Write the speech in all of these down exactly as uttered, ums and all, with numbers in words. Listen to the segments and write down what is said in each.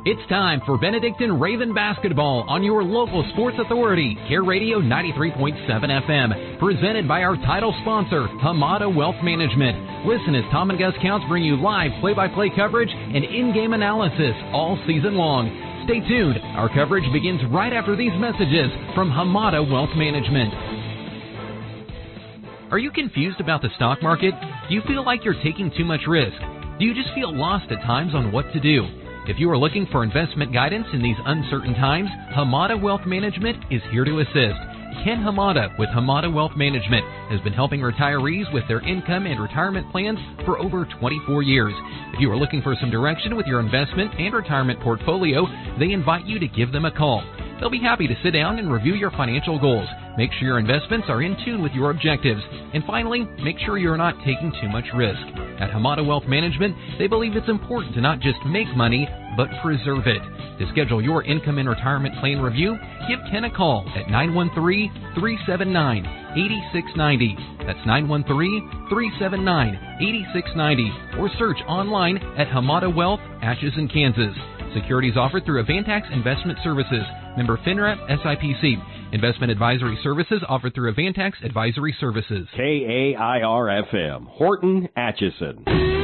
It's time for Benedictine Raven Basketball on your local sports authority, Care Radio ninety-three point seven F M, presented by our title sponsor, Hamada Wealth Management. Listen as Tom and Gus Counts bring you live play-by-play coverage and in-game analysis all season long. Stay tuned. Our coverage begins right after these messages from Hamada Wealth Management. Are you confused about the stock market? Do you feel like you're taking too much risk? Do you just feel lost at times on what to do? If you are looking for investment guidance in these uncertain times, Hamada Wealth Management is here to assist. Ken Hamada with Hamada Wealth Management has been helping retirees with their income and retirement plans for over twenty-four years. If you are looking for some direction with your investment and retirement portfolio, they invite you to give them a call. They'll be happy to sit down and review your financial goals. Make sure your investments are in tune with your objectives. And finally, make sure you're not taking too much risk. At Hamada Wealth Management, they believe it's important to not just make money, but preserve it. To schedule your income and retirement plan review, give Ken a call at nine one three, three seven nine, eight six nine zero. That's nine one three, three seven nine, eight six nine zero. Or search online at Hamada Wealth, Atchison, Kansas. Securities offered through Avantax Investment Services. Member FINRA, S I P C. Investment advisory services offered through Avantax Advisory Services. K A I R F M, Horton, Atchison.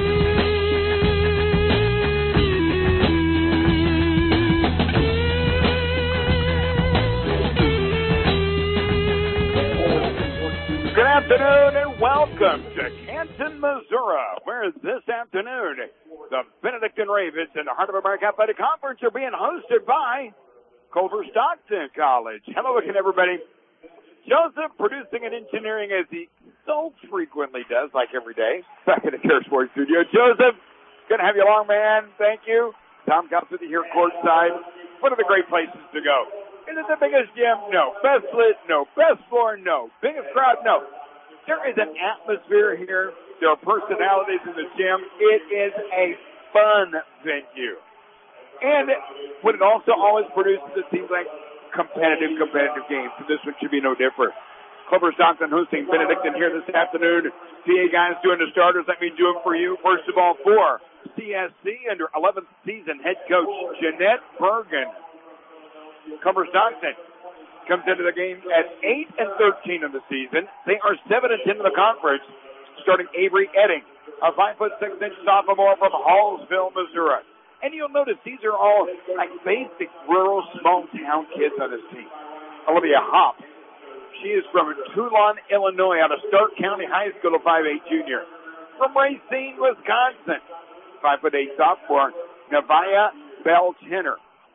Good afternoon and welcome to Canton, Missouri, where this afternoon the Benedictine Ravens in the Heart of America Athletic Conference are being hosted by Culver Stockton College. Hello again, everybody. Joseph producing and engineering as he so frequently does, like every day, back in the Care Sports studio. Joseph, good to have you along, man. Thank you. Tom Counts with you here courtside. One of the great places to go. Is it the biggest gym? No. Best lit? No. Best floor? No. Biggest crowd? No. There is an atmosphere here. There are personalities in the gym. It is a fun venue. And what it also always produces, it seems like competitive, competitive games. So this one should be no different. Culver Stockton hosting Benedictine here this afternoon. P A guys doing the starters. Let me do them for you. First of all, for C S C under eleventh season head coach Jeanette Bergen. Culver Stockton comes into the game at eight and thirteen in the season. They are seven and ten in the conference. Starting Avery Edding, a five foot six inch sophomore from Hallsville, Missouri. And you'll notice these are all like basic rural small town kids on this team. Olivia Hopp, she is from Toulon, Illinois, out of Stark County High School, a five eight junior. From Racine, Wisconsin, five foot eight sophomore, Nevaeh Bell-Tenner.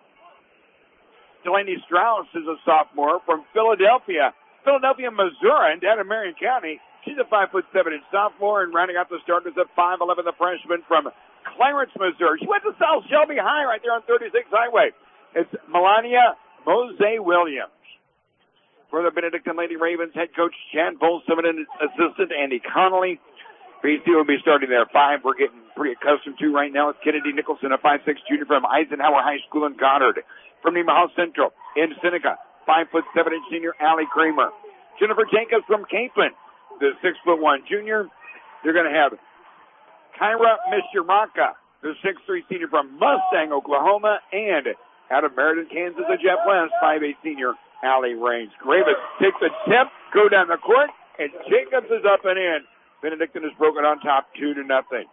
Delaney Strauss is a sophomore from Philadelphia, Philadelphia, Missouri, and down in Marion County. She's a five foot seven inch sophomore, and rounding out the starters at five eleven, the freshman from Clarence, Missouri. She went to South Shelby High right there on thirty-six Highway. It's Melania Mose Williams. For the Benedictine Lady Ravens, head coach Chad Bolson and assistant Andy Connolly. B C will be starting there at five. We're getting pretty accustomed to right now. It's Kennedy Nicholson, a five six junior from Eisenhower High School in Goddard. From Nemaha Central in Seneca, five foot seven inch senior Allie Kramer. Jennifer Jacobs from Capon, the six foot one junior. They're going to have Kyra Mishiraka, the six three senior from Mustang, Oklahoma, and out of Meriden, Kansas, a Jeff West, five eight senior Allie Raines. Gravis takes a tip, go down the court, and Jacobs is up and in. Benedictine has broken on top two to nothing.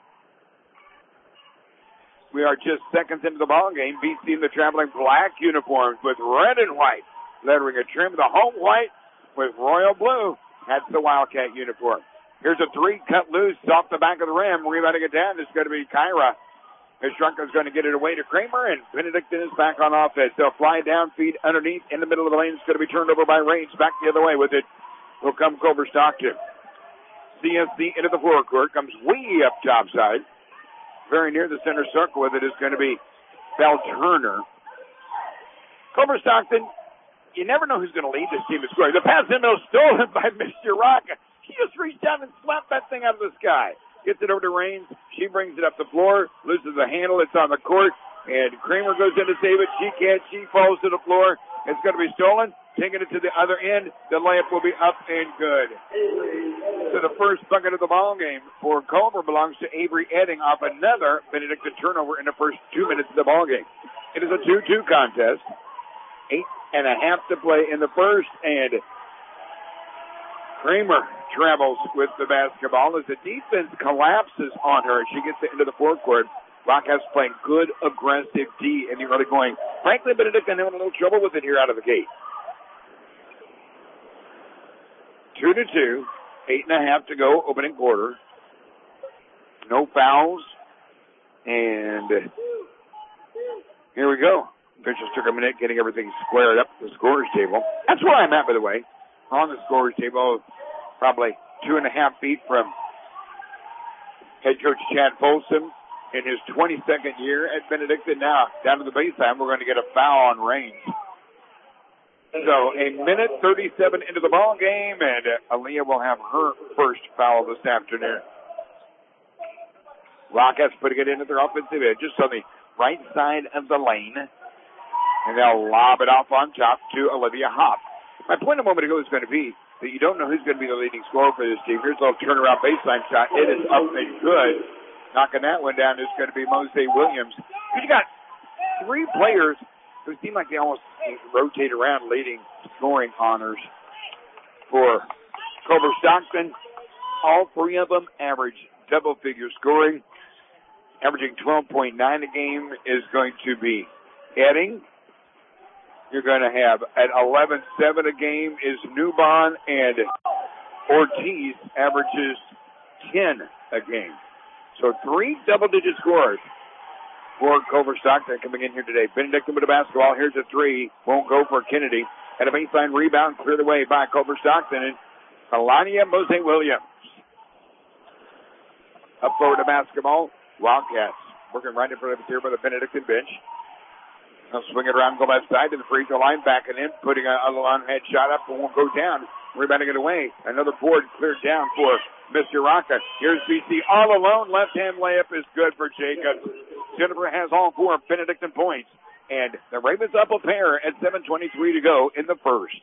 We are just seconds into the ball game. B C in the traveling black uniforms with red and white lettering a trim. The home white with royal blue. That's the Wildcat uniform. Here's a three cut loose off the back of the rim. Rebounding it down is going to be Kyra. Mishiraka is going to get it away to Kramer, and Benedictine is back on offense. They'll fly down, feed underneath in the middle of the lane. It's going to be turned over by Raines. Back the other way with it will come Culver Stockton. C S C into the forecourt. Comes way up top side. Very near the center circle with it is going to be Bell-Turner. Culver Stockton, you never know who's going to lead this team in scoring. The pass in the middle stolen by Mishiraka. She just reached down and slapped that thing out of the sky. Gets it over to Raines. She brings it up the floor, loses the handle. It's on the court. And Kramer goes in to save it. She can't. She falls to the floor. It's going to be stolen. Taking it to the other end. The layup will be up and good. So the first bucket of the ball game for Culver belongs to Avery Edding off another Benedictine turnover in the first two minutes of the ball game. It is a two two contest. Eight and a half to play in the first, and Kramer travels with the basketball as the defense collapses on her. She gets it into the forecourt. Wildcats playing good, aggressive D in the early going. Frankly, Benedictine having a little trouble with it here out of the gate. Two to two. Eight and a half to go, opening quarter. No fouls. And here we go. Officials took a minute getting everything squared up the scorer's table. That's where I'm at, by the way. On the scorer's table, probably two and a half feet from head coach Chad Folsom in his twenty-second year at Benedictine. Now, down to the baseline, we're going to get a foul on range. So, a minute thirty-seven into the ball game, and uh, Aaliyah will have her first foul this afternoon. Wildcats putting it into their offensive edge, just on the right side of the lane. And they'll lob it off on top to Olivia Hopp. My point a moment ago is going to be that you don't know who's going to be the leading scorer for this team. Here's a little turnaround baseline shot. It is up and good. Knocking that one down is going to be Mose Williams. You got three players who seem like they almost rotate around leading scoring honors for Culver Stockton. All three of them average double-figure scoring. Averaging twelve point nine a game is going to be Edding. You're going to have at eleven seven a game is Newbon, and Ortiz averages ten a game. So three double-digit scores for Culver Stockton coming in here today. Benedictine with the basketball. Here's a three. Won't go for Kennedy. And a baseline rebound cleared away by Culver Stockton. And Melania Mose Williams. Up forward to basketball. Wildcats working right in front of us here by the Benedictine bench. They'll swing it around the left side to the free throw line, backing in, putting a, a long head shot up, but won't go down. Rebounding it away. Another board cleared down for Mister Rocca. Here's B C all alone. Left-hand layup is good for Jacobs. Jennifer has all four Benedictine points. And the Ravens up a pair at seven twenty-three to go in the first.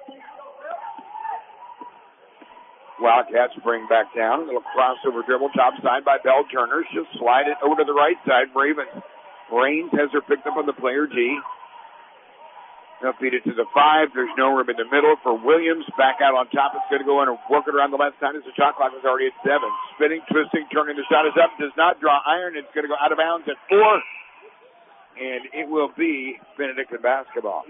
Wildcats bring back down. A little crossover dribble top side by Belle Turner. She'll slide it over to the right side. Ravens. Raines has her picked up on the player G. They'll feed it to the five. There's no room in the middle for Williams. Back out on top. It's going to go in and work it around the left side as the shot clock is already at seven. Spinning, twisting, turning. The shot is up. Does not draw iron. It's going to go out of bounds at four. And it will be Benedictine basketball.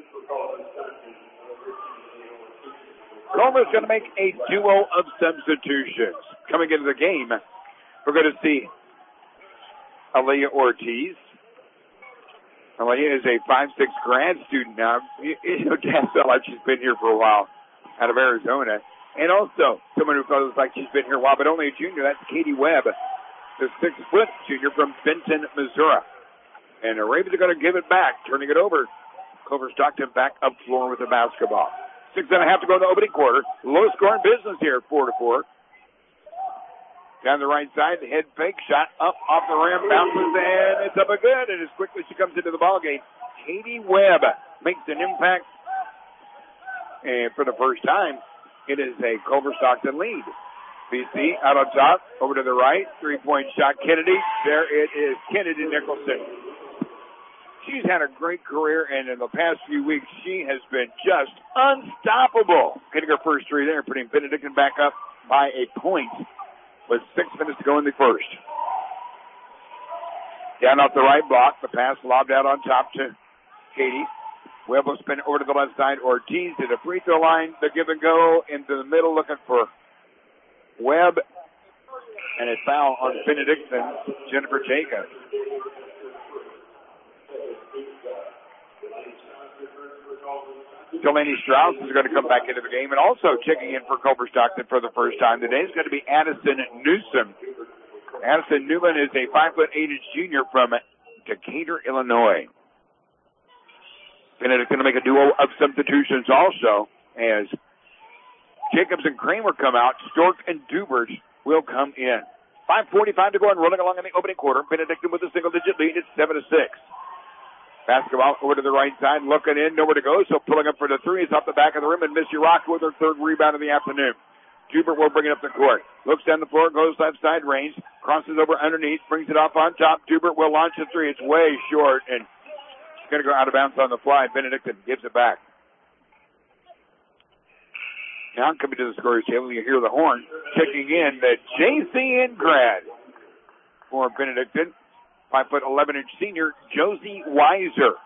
Culver's going to make a duo of substitutions. Coming into the game, we're going to see Aaliyah Ortiz. Aaliyah is a five six grad student now. You, you know, Dad felt like she's been here for a while out of Arizona. And also, someone who feels like she's been here a while, but only a junior. That's Katie Webb, the six-foot junior from Benton, Missouri. And the Ravens are going to give it back, turning it over. Culver Stockton back up floor with the basketball. Six and a half to go in the opening quarter. Low scoring business here, four to four. Down the right side, the head fake shot up off the rim, bounces and it's up and good. And as quickly as she comes into the ball game, Katie Webb makes an impact. And for the first time, it is a Culver Stockton lead. B C out on top, over to the right, three-point shot. Kennedy, there it is. Kennedy Nicholson. She's had a great career, and in the past few weeks, she has been just unstoppable. Getting her first three there, putting Benedictine back up by a point with six minutes to go in the first. Down off the right block, the pass lobbed out on top to Katie. Webb will spin over to the left side. Ortiz to the free throw line. The give and go into the middle, looking for Webb. And a foul on Benedictine, Jennifer Jacobs. Delaney Strauss is going to come back into the game, and also checking in for Culver Stockton for the first time today is going to be Addison Newsom. Addison Newman is a five foot eight inch junior from Decatur, Illinois. Benedict's going to make a duo of substitutions also as Jacobs and Kramer come out. Stork and Dubert will come in. five forty-five to go and rolling along in the opening quarter. Benedictine with a single digit lead. It's seven to six. Basketball over to the right side, looking in, nowhere to go, so pulling up for the three is off the back of the rim, and Missy Rock with her third rebound of the afternoon. Dubert will bring it up the court. Looks down the floor, goes left side range, crosses over underneath, brings it off on top. Dubert will launch the three. It's way short, and going to go out of bounds on the fly. Benedictine gives it back. Now coming to the scorer's table, you hear the horn kicking in. The J C Ingrad for Benedictine. five foot eleven inch senior, Josie Weiser.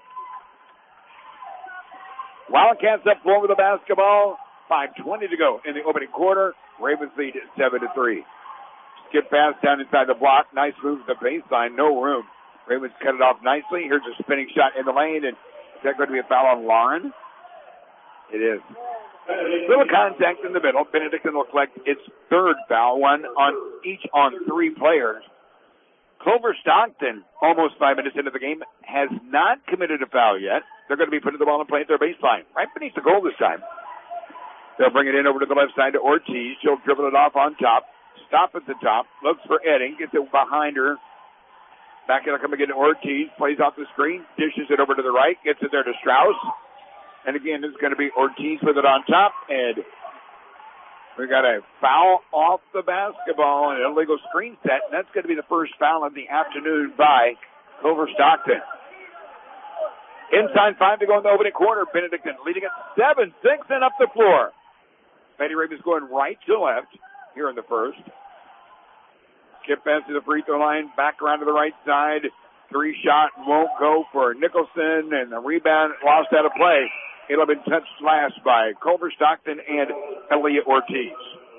Wildcats up four with the basketball. five twenty to go in the opening quarter. Ravens lead seven to three. Skip pass down inside the block. Nice move to the baseline. No room. Ravens cut it off nicely. Here's a spinning shot in the lane. And is that going to be a foul on Lauren? It is. Little contact in the middle. Benedictine will collect its third foul. One on each on three players. Clover Stockton, almost five minutes into the game, has not committed a foul yet. They're going to be putting the ball in play at their baseline. Right beneath the goal this time. They'll bring it in over to the left side to Ortiz. She'll dribble it off on top. Stop at the top. Looks for Edding. Gets it behind her. Back it'll come again to Ortiz. Plays off the screen. Dishes it over to the right. Gets it there to Strauss. And again, it's going to be Ortiz with it on top. And we got a foul off the basketball and an illegal screen set. And that's going to be the first foul of the afternoon by Clover Stockton. Inside five to go in the opening quarter. Benedictine leading at seven six and up the floor. Lady Ravens going right to left here in the first. Skip pass to the free throw line. Back around to the right side. Three shot won't go for Nicholson. And the rebound lost out of play. It'll have been touched last by Culver Stockton and Elliot Ortiz.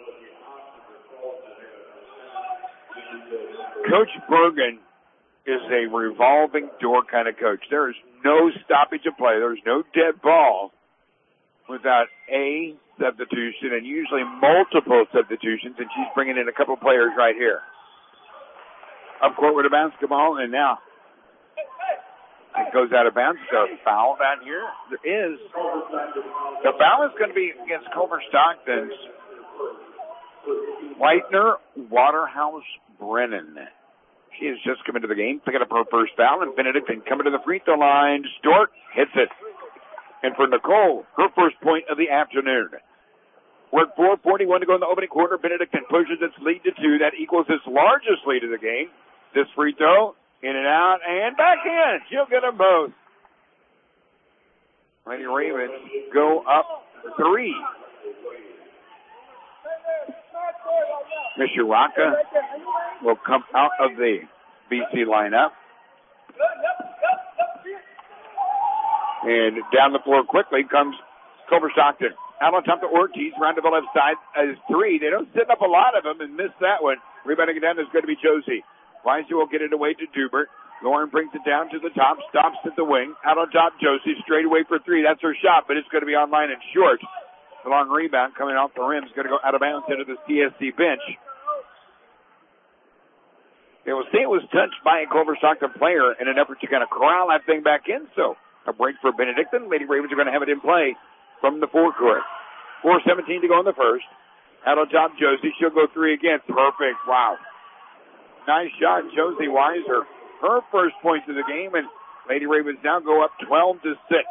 Coach Bergen is a revolving door kind of coach. There is no stoppage of play. There's no dead ball without a substitution and usually multiple substitutions, and she's bringing in a couple players right here. Up court with a basketball, and now it goes out of bounds. So foul down here. There is. The foul is going to be against Culver Stockton's Whitener Waterhouse Brennan. She has just come into the game, picking up her first foul, and Benedictine coming to the free throw line. Stork hits it. And for Nicole, her first point of the afternoon. We're at four forty-one to go in the opening quarter. Benedictine pushes its lead to two. That equals its largest lead of the game. This free throw, in and out, and back in. She'll get them both. Lady Ravens go up three. Mister Rocca will come out of the B C lineup. And down the floor quickly comes Culver Stockton. Out on top to Ortiz, round to the left side as three. They don't set up a lot of them and miss that one. Rebounding it down is going to be Josie. Weiser will get it away to Dubert. Lauren brings it down to the top, stops at the wing. Out on top, Josie, straight away for three. That's her shot, but it's going to be on line and short. The long rebound coming off the rim is going to go out of bounds into the C S C bench. They will say it was touched by a Culver Stockton player in an effort to kind of corral that thing back in. So a break for Benedictine. Lady Ravens are going to have it in play from the forecourt. four seventeen to go in the first. Out on top, Josie. She'll go three again. Perfect. Wow. Nice shot, Josie Weiser. Her first points of the game, and Lady Ravens now go up twelve to six.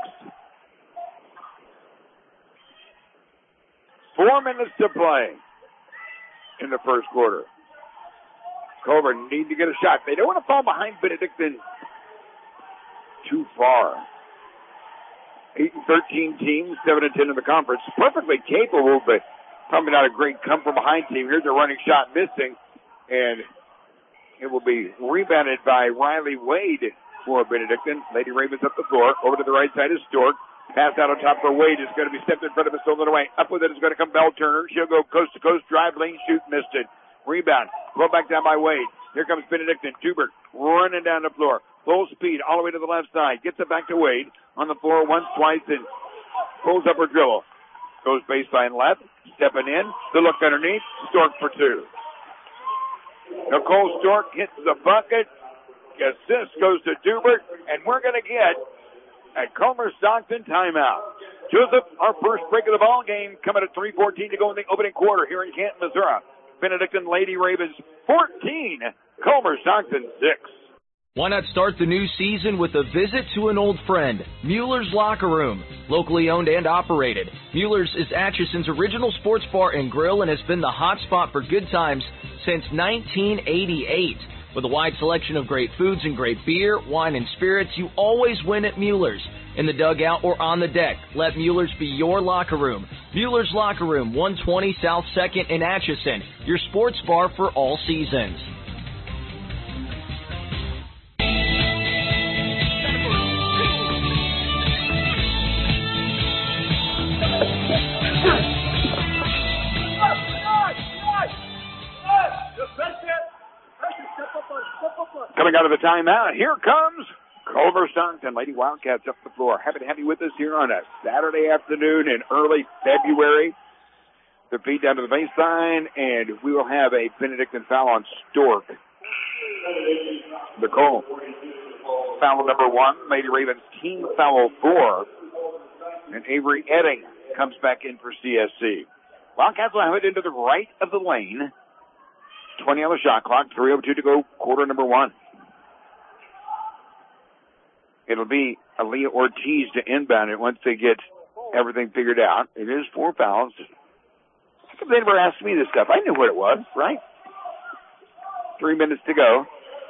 Four minutes to play in the first quarter. Culver need to get a shot. They don't want to fall behind Benedictine too far. eight and thirteen teams, seven and ten in the conference. Perfectly capable, but probably not a great come-from-behind team. Here's a running shot missing, and it will be rebounded by Riley Wade for Benedictine. Lady Ravens up the floor. Over to the right side is Stork. Pass out on top for Wade. Is going to be stepped in front of him, stolen away. Up with it is going to come Bell Turner. She'll go coast to coast, drive, lane, shoot, missed it. Rebound. Pull back down by Wade. Here comes Benedictine. Tubert running down the floor. Full speed all the way to the left side. Gets it back to Wade. On the floor once, twice, and pulls up her dribble. Goes baseline left. Stepping in. The look underneath. Stork for two. Nicole Stork hits the bucket. Assist goes to Dubert. And we're going to get a Culver Stockton timeout. Joseph, our first break of the ball game coming at three fourteen to go in the opening quarter here in Canton, Missouri. Benedictine Lady Ravens fourteen, Culver Stockton six. Why not start the new season with a visit to an old friend, Mueller's Locker Room. Locally owned and operated, Mueller's is Atchison's original sports bar and grill and has been the hot spot for good times since nineteen eighty-eight. With a wide selection of great foods and great beer, wine, and spirits, you always win at Mueller's. In the dugout or on the deck, let Mueller's be your locker room. Mueller's Locker Room, one twenty South second in Atchison, your sports bar for all seasons. Coming out of the timeout, here comes Culver Stockton. Lady Wildcats up the floor. Happy to have you with us here on a Saturday afternoon in early February. The feed down to the baseline, and we will have a Benedictine foul on Stork. Nicole, foul number one. Lady Ravens team foul four. And Avery Edding comes back in for C S C. Wildcats will have it into the right of the lane. twenty on the shot clock. three oh two to go, quarter number one. It'll be Aaliyah Ortiz to inbound it once they get everything figured out. It is four fouls. How come they never asked me this stuff? I knew what it was, right? Three minutes to go.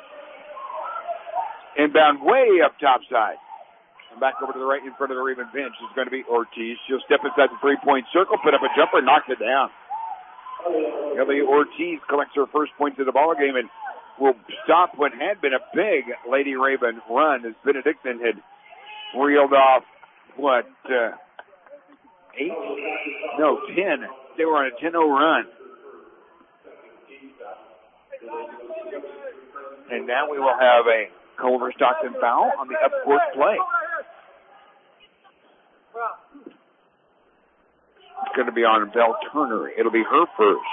Inbound way up top side. And back over to the right in front of the Raven bench is going to be Ortiz. She'll step inside the three-point circle, put up a jumper, knock it down. Aaliyah Ortiz collects her first points of the ball game and will stop what had been a big Lady Raven run as Benedictine had reeled off, what, uh, eight? No, ten. They were on a ten oh run. And now we will have a Culver Stockton foul on the up-court play. It's going to be on Belle Turner. It'll be her first.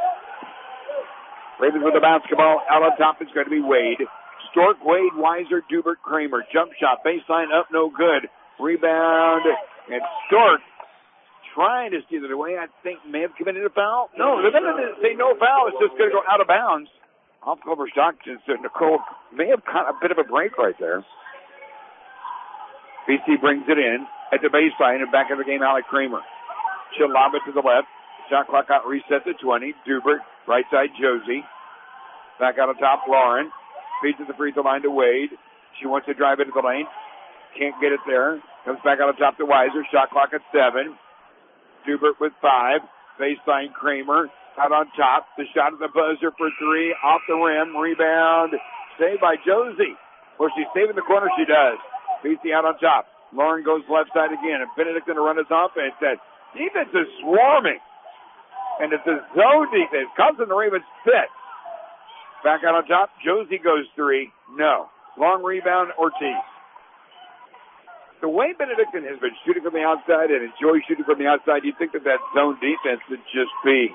Ravens with the basketball. Out on top is going to be Wade. Stork, Wade, Weiser, Dubert, Kramer. Jump shot. Baseline up, no good. Rebound. And Stork trying to steal it away. I think may have committed a foul. No, the minute didn't say no foul. It's just going to go out of bounds. Off Culver Stockton. So Nicole may have caught a bit of a break right there. B C brings it in at the baseline and back in the game, Alec Kramer. She'll lob it to the left. Shot clock out reset to twenty. Dubert, right side Josie. Back out on top, Lauren. Feeds at the free throw line to Wade. She wants to drive into the lane. Can't get it there. Comes back out on top to Weiser. Shot clock at seven. Dubert with five. Baseline Kramer. Out on top. The shot at the buzzer for three. Off the rim. Rebound. Saved by Josie. Well, she's saving the corner. She does. B C out on top. Lauren goes left side again. And Benedictine to run his offense. That defense is swarming. And it's a zone defense. Causing the Ravens fit. Back out on top. Josie goes three. No. Long rebound, Ortiz. The way Benedictine has been shooting from the outside and enjoys shooting from the outside, you'd think that that zone defense would just be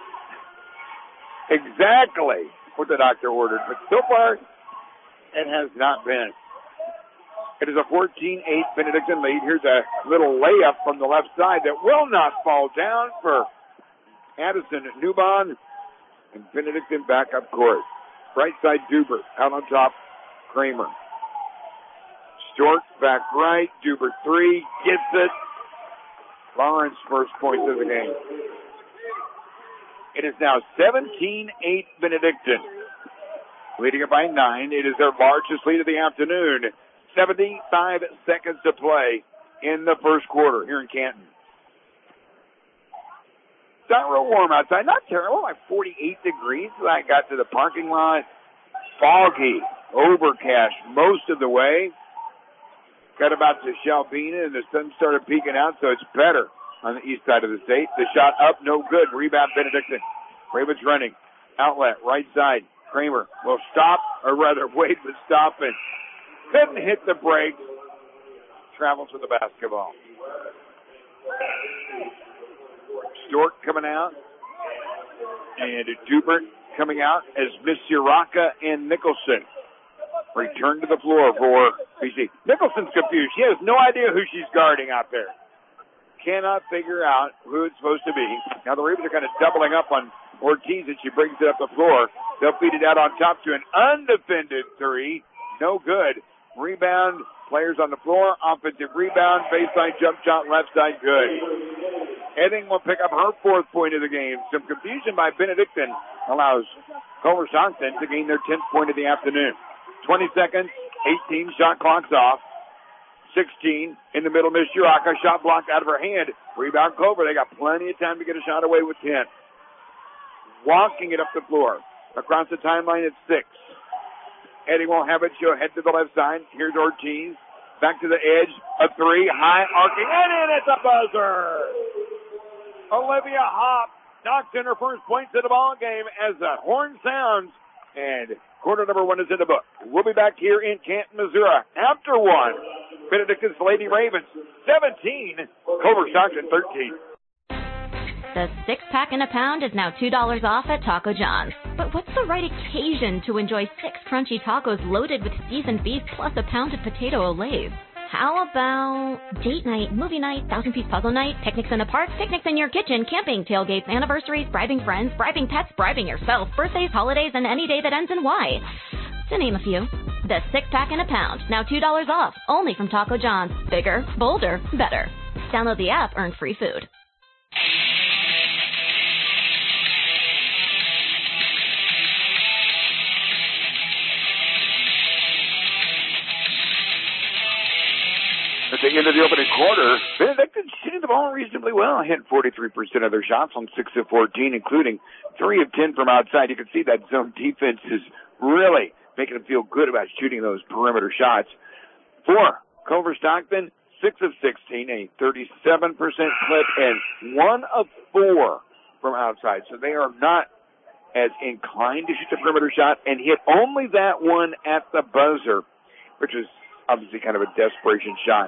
exactly what the doctor ordered. But so far, it has not been. It is a fourteen eight Benedictine lead. Here's a little layup from the left side that will not fall down for Addison Newbon. And Benedictine back up court. Right side Dubert. Out on top, Kramer. Stork back right. Dubert three. Gets it. Lawrence first point of the game. It is now seventeen eight Benedictine. Leading it by nine. It is their largest lead of the afternoon. seventy-five seconds to play in the first quarter here in Canton. It's not real warm outside. Not terrible, like forty-eight degrees when I got to the parking lot. Foggy, overcast most of the way. Got about to Shalbina, and the sun started peeking out, so it's better on the east side of the state. The shot up, no good. Rebound, Benedictine. Ravens running. Outlet, right side. Kramer will stop, or rather Wade was stopping. Couldn't hit the brakes. Travels with the basketball. Stork coming out. And Dubert coming out as Miss Uraka and Nicholson return to the floor for B C. Nicholson's confused. She has no idea who she's guarding out there. Cannot figure out who it's supposed to be. Now the Ravens are kind of doubling up on Ortiz and she brings it up the floor. They'll feed it out on top to an undefended three. No good. Rebound. Players on the floor. Offensive rebound. Baseline jump shot. Left side good. Edding will pick up her fourth point of the game. Some confusion by Benedictine allows Culver Stockton to gain their tenth point of the afternoon. twenty seconds, eighteen, shot clock's off. sixteen in the middle, Miss Shiraka, shot blocked out of her hand. Rebound Culver, they got plenty of time to get a shot away with ten. Walking it up the floor. Across the timeline, it's six. Eddie won't have it. She'll head to the left side. Here's Ortiz. Back to the edge. A three. High arcing. And in at the buzzer. Olivia Hopp knocks in her first points of the ball game as the horn sounds. And quarter number one is in the book. We'll be back here in Canton, Missouri after one. Benedict's Lady Ravens seventeen. Culver Stockton thirteen. The six-pack in a pound is now two dollars off at Taco John's. But what's the right occasion to enjoy six crunchy tacos loaded with seasoned beef plus a pounded potato Olave? How about date night, movie night, thousand-piece puzzle night, picnics in the park, picnics in your kitchen, camping, tailgates, anniversaries, bribing friends, bribing pets, bribing yourself, birthdays, holidays, and any day that ends in Y. To name a few. The six-pack in a pound, now two dollars off, only from Taco John's. Bigger, bolder, better. Download the app, earn free food. At the end of the opening quarter, Benedictine shooting the ball reasonably well. Hit forty-three percent of their shots on six of fourteen, including three of ten from outside. You can see that zone defense is really making them feel good about shooting those perimeter shots. For Culver Stockton, six of sixteen, a thirty-seven percent clip, and one of four from outside. So they are not as inclined to shoot the perimeter shot and hit only that one at the buzzer, which is obviously kind of a desperation shot.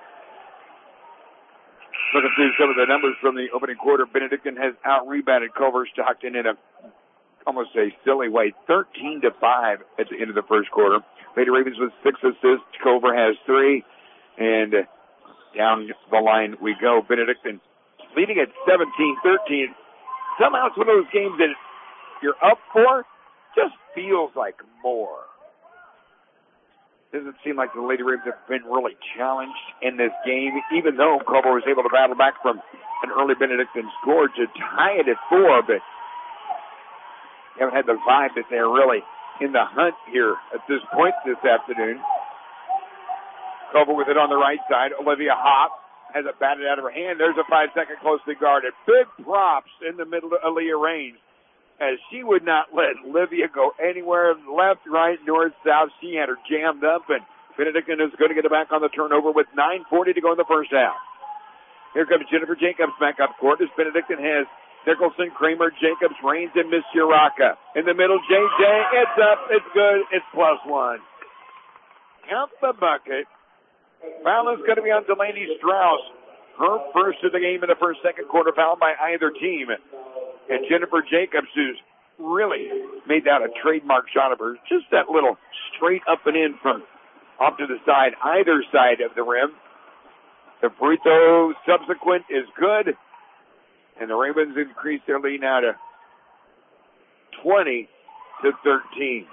Looking through some of the numbers from the opening quarter, Benedictine has out-rebounded Culver Stockton in a almost a silly way, thirteen to five at the end of the first quarter. Lady Ravens with six assists. Culver has three. And down the line we go. Benedictine leading at seventeen thirteen. Somehow it's one of those games that you're up for, just feels like more. Doesn't seem like the Lady Ravens have been really challenged in this game, even though Culver was able to battle back from an early Benedictine score to tie it at four, but you haven't had the vibe that they're really in the hunt here at this point this afternoon. Culver with it on the right side. Olivia Hopp has it batted out of her hand. There's a five-second closely guarded. Big props in the middle of Aaliyah Raines, as she would not let Olivia go anywhere, left, right, north, south. She had her jammed up, and Benedictine is going to get it back on the turnover with nine forty to go in the first half. Here comes Jennifer Jacobs back up court as Benedictine has Nicholson, Kramer, Jacobs, Raines, and Miss Shiraka. In the middle, J J, it's up, it's good, it's plus one. Count the bucket. Foul is going to be on Delaney Strauss. Her first of the game in the first, second quarter, foul by either team. And Jennifer Jacobs, who's really made that a trademark shot of hers, just that little straight up and in from off to the side, either side of the rim. The free throw subsequent is good, and the Ravens increase their lead now to twenty to thirteen.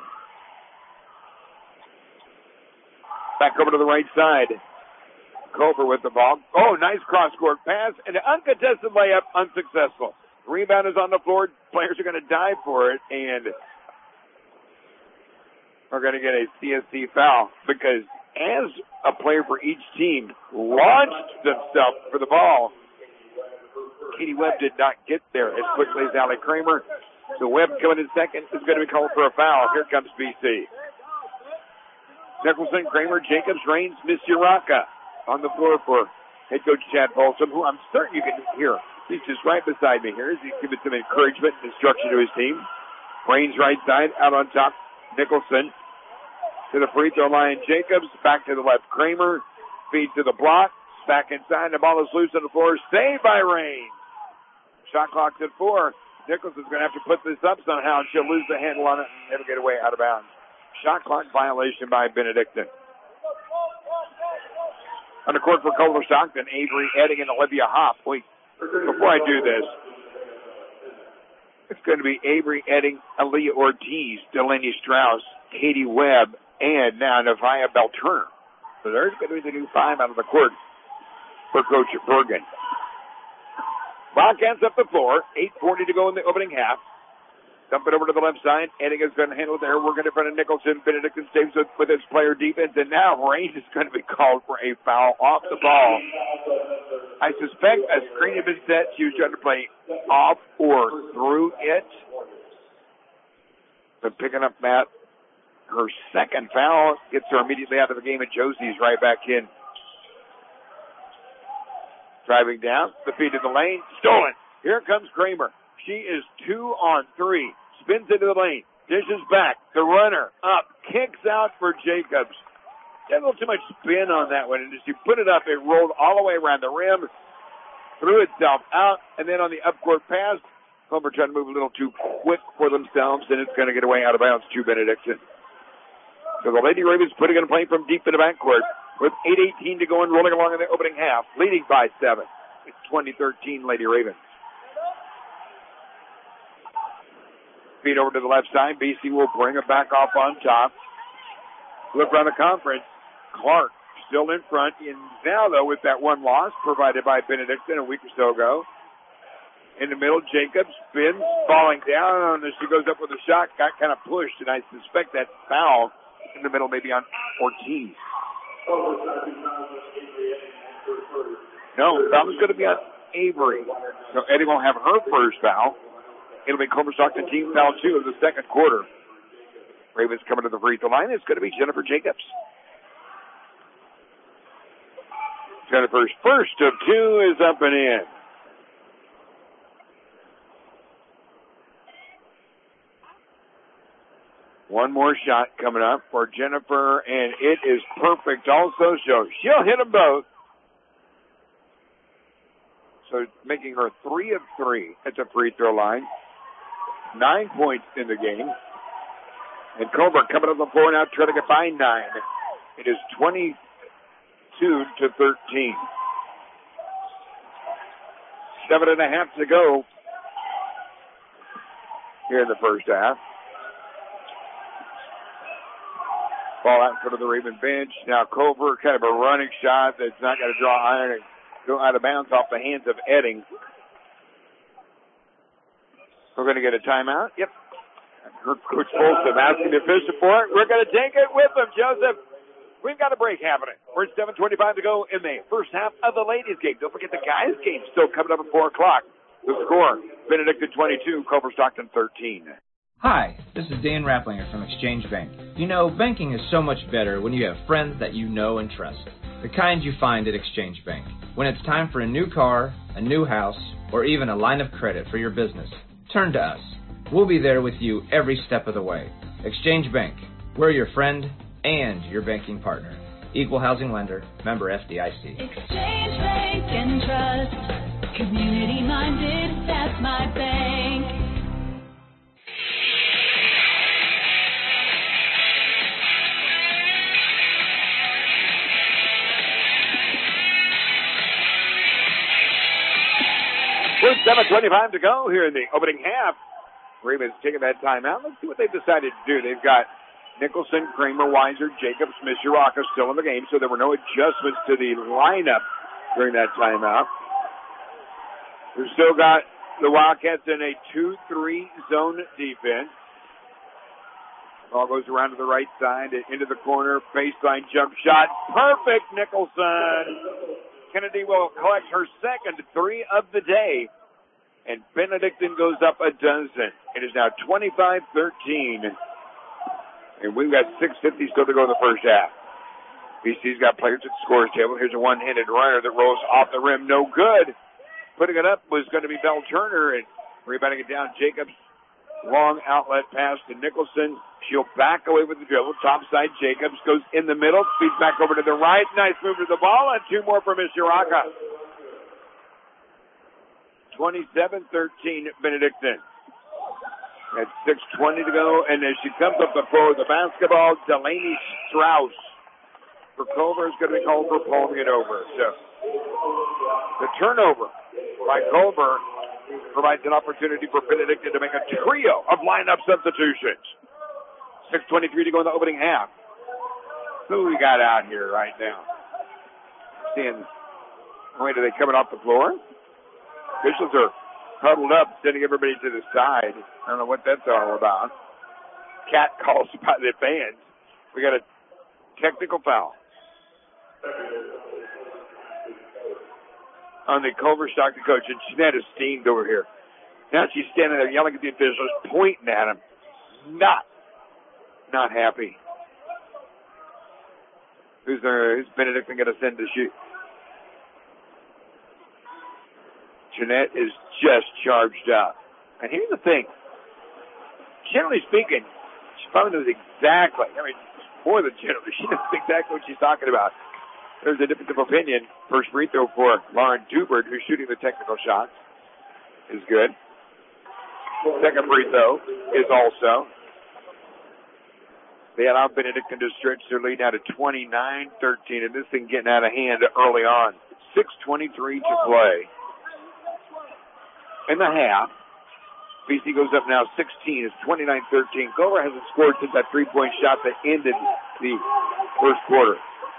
Back over to the right side. Culver with the ball. Oh, nice cross-court pass, and an uncontested layup, unsuccessful. Rebound is on the floor. Players are going to dive for it, and are going to get a C S C foul because as a player for each team launched themselves for the ball, Katie Webb did not get there as quickly as Allie Kramer. So Webb coming in second is going to be called for a foul. Here comes B C. Nicholson, Kramer, Jacobs, Raines, Miss Uraka on the floor for head coach Chad Folsom, who I'm certain you can hear. He's just right beside me here as he's giving some encouragement and instruction to his team. Raines right side, out on top, Nicholson to the free throw line. Jacobs back to the left. Kramer feeds to the block. Back inside. The ball is loose on the floor. Saved by Raines. Shot clock's at four. Nicholson's going to have to put this up somehow, and she'll lose the handle on it and never get away out of bounds. Shot clock violation by Benedictine. On the court for Culver Stockton, Avery Edding and Olivia Hopp. Wait, before I do this, it's going to be Avery Edding, Aaliyah Ortiz, Delaney Strauss, Katie Webb, and now Nevaeh Belturner. So there's going to be the new five out of the court for Coach Bergen. Bobcats up the floor. eight forty to go in the opening half. Dump it over to the left side. Edding is going to handle it there. Working in front of Nicholson. Benedictine stays with, with his player defense. And now Rain is going to be called for a foul off the ball. I suspect a screen had been set. She was trying to play off or through it. But picking up that, her second foul gets her immediately out of the game, and Josie's right back in. Driving down, the feed in the lane, stolen. Here comes Kramer. She is two on three. Spins into the lane, dishes back. The runner up, kicks out for Jacobs. Had a little too much spin on that one, and as she put it up, it rolled all the way around the rim, threw itself out, and then on the upcourt pass, Homer trying to move a little too quick for themselves, and it's going to get away out of bounds to Benedictine. So the Lady Ravens putting it in play from deep in the backcourt with eight eighteen to go and rolling along in the opening half, leading by seven. It's twenty thirteen Lady Ravens. Feed over to the left side. B C will bring it back off on top. Look around the conference. Clark still in front. In now, though, with that one loss provided by Benedictine a week or so ago. In the middle, Jacobs spins, falling down as she goes up with a shot. Got kind of pushed, and I suspect that foul in the middle maybe on Ortiz. No, foul is going to be on Avery. So Eddie will have her first foul. It'll be Comer Stockton team foul two of the second quarter. Ravens coming to the free throw line. It's going to be Jennifer Jacobs. Jennifer's first of two is up and in. One more shot coming up for Jennifer, and it is perfect also, so she'll hit them both. So making her three of three at the free throw line. Nine points in the game. And Comer coming up the floor now trying to get by nine. It is twenty-two to thirteen. Seven and a half to go here in the first half. Ball out in front of the Raven bench. Now Culver, kind of a running shot that's not going to draw iron and go out of bounds off the hands of Edding. We're going to get a timeout. Yep. Coach Folsom asking the official for it. We're going to take it with them, Joseph. We've got a break happening. We're at seven twenty-five to go in the first half of the ladies' game. Don't forget the guys' game still coming up at four o'clock. The score, Benedictine twenty-two, Comer Stockton thirteen. Hi, this is Dan Rapplinger from Exchange Bank. You know, banking is so much better when you have friends that you know and trust. The kind you find at Exchange Bank. When it's time for a new car, a new house, or even a line of credit for your business, turn to us. We'll be there with you every step of the way. Exchange Bank. We're your friend and your banking partner. Equal housing lender. Member F D I C. Exchange Bank and Trust. Community minded. That's my bank. With seven twenty-five to go here in the opening half. Ravens taking that timeout. Let's see what they've decided to do. They've got Nicholson, Kramer, Weiser, Jacobs, Mishiraka still in the game, so there were no adjustments to the lineup during that timeout. We've still got the Wildcats in a two three zone defense. Ball goes around to the right side, into the corner, baseline jump shot. Perfect, Nicholson. Kennedy will collect her second three of the day. And Benedictine goes up a dozen. It is now twenty-five thirteen. And we've got six fifty still to go in the first half. B C's got players at the scorer's table. Here's a one-handed runner that rolls off the rim. No good. Putting it up was going to be Bell Turner. And rebounding it down, Jacobs. Long outlet pass to Nicholson. She'll back away with the dribble. Top side, Jacobs goes in the middle. Feeds back over to the right. Nice move to the ball. And two more for Mishiraka. twenty-seven thirteen, Benedictine. At six twenty to go, and as she comes up the floor with the basketball, Delaney Strauss for Culver is going to be called for pulling it over. So the turnover by Culver provides an opportunity for Benedictine to make a trio of lineup substitutions. six twenty-three to go in the opening half. Who we got out here right now? Seeing, wait, are they coming off the floor? Officials are huddled up, sending everybody to the side. I don't know what that's all about. Cat calls by the fans. We got a technical foul on the Culver Stockton coach, and Jeanette is steamed over here. Now she's standing there yelling at the officials, pointing at him. Not, not happy. Who's there? Who's Benedictine going to send to shoot? Jeanette is just charged up. And here's the thing. Generally speaking, she probably knows exactly, I mean, more than generally, she knows exactly what she's talking about. There's a difference of opinion. First free throw for Lauren Dubert, who's shooting the technical shot, is good. Second free throw is also. They allow Benedictine to stretch their lead now to twenty-nine thirteen, and this thing getting out of hand early on. six twenty-three to play. In the half, B C goes up now sixteen. It's twenty-nine thirteen. Culver hasn't scored since that three-point shot that ended the first quarter.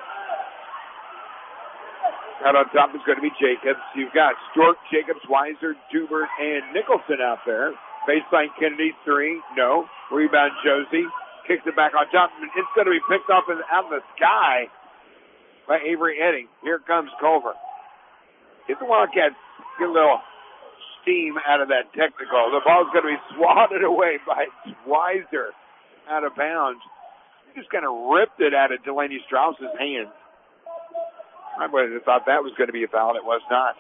Out on top is going to be Jacobs. You've got Stork, Jacobs, Weiser, Dubert, and Nicholson out there. Baseline Kennedy, three. No. Rebound Josie. Kicks it back on top. It's going to be picked up in, out of the sky by Avery Edding. Here comes Culver. Get the Wildcats get a little steam out of that technical. The ball's going to be swatted away by Weiser out of bounds. He just kind of ripped it out of Delaney Strauss's hands. I would have thought that was going to be a foul. It was not.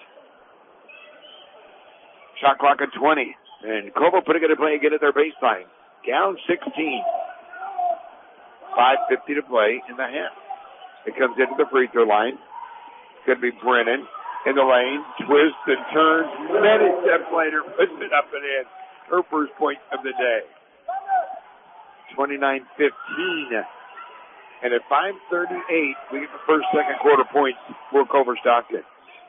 Shot clock at twenty. And Culver putting it in play again at their baseline. Down sixteen. five fifty to play in the half. It comes into the free throw line. It's going to be Brennan in the lane. Twists and turns. Many steps later, puts it up and in. Her first point of the day. twenty-nine fifteen. And at five thirty-eight, we get the first, second quarter points for Culver Stockton.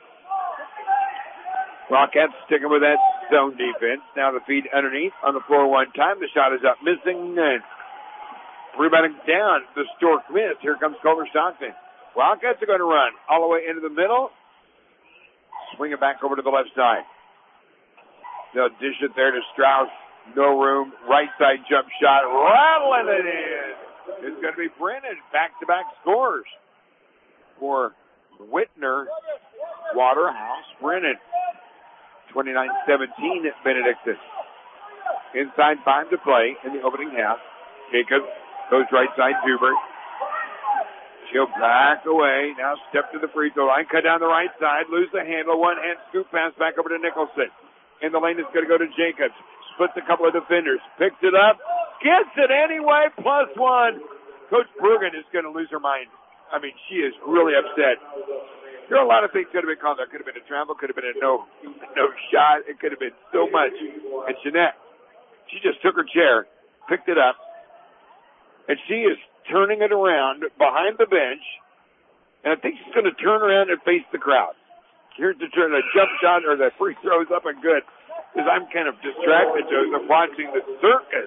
Rockets sticking with that zone defense. Now the feed underneath on the floor one time. The shot is up, missing, and rebounding down. The Stork miss. Here comes Culver Stockton. Wildcats are going to run all the way into the middle. Swing it back over to the left side. They'll dish it there to Strauss. No room. Right side jump shot. Rattling it in. It's going to be Brennan. Back-to-back scores for Whitner, Waterhouse, Brennan. twenty-nine seventeen at Benedictine. Inside five to play in the opening half. Jacob goes right side, Dubert. She'll back away. Now step to the free throw line. Cut down the right side. Lose the handle. One hand scoop pass back over to Nicholson. In the lane, it's going to go to Jacobs. Splits a couple of defenders. Picks it up. Gets it anyway. Plus one. Coach Bergen is going to lose her mind. I mean, she is really upset. There are a lot of things could have been called. There could have been a travel. Could have been a no, no shot. It could have been so much. And Jeanette, she just took her chair, picked it up, and she is turning it around behind the bench. And I think she's going to turn around and face the crowd. Here's the turn. A jump shot or the free throw is up and good. Because I'm kind of distracted, Joseph, watching the circus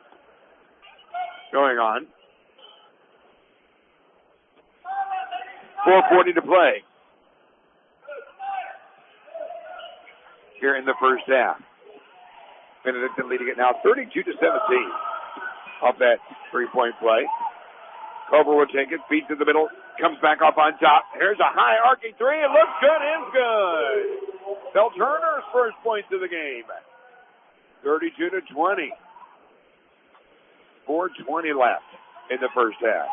going on. four forty to play here in the first half. Benedictine leading it now thirty-two to seventeen off that three-point play. Culver will take it, feed to the middle, comes back up on top. Here's a high arcing three. It looks good, is good. Bell Turner's first points of the game. thirty-two to twenty. four twenty left in the first half.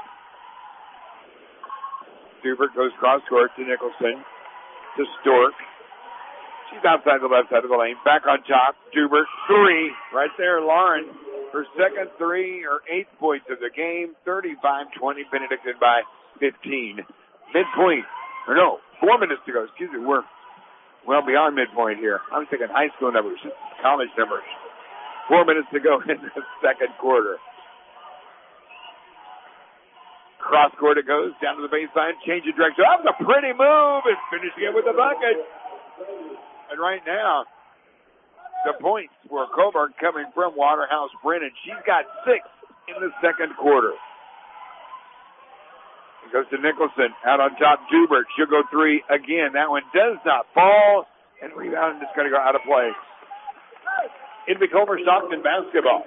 Dubert goes cross court to Nicholson, to Stork. She's outside the left side of the lane. Back on top, Dubert, three. Right there, Lauren. Her second three, her eighth points of the game. thirty-five twenty, Benedictine by fifteen. Midpoint, or no, four minutes to go. Excuse me, we're well beyond midpoint here. I was thinking high school numbers, college numbers. Four minutes to go in the second quarter. Cross court it goes, down to the baseline, change of direction. That was a pretty move, and finishing it with the bucket. And right now, the points for Coburg coming from Waterhouse Brennan. She's got six in the second quarter. It goes to Nicholson, out on top, Dubert. She'll go three again. That one does not fall, and rebound is going to go out of play. It'll be Culver Stockton basketball.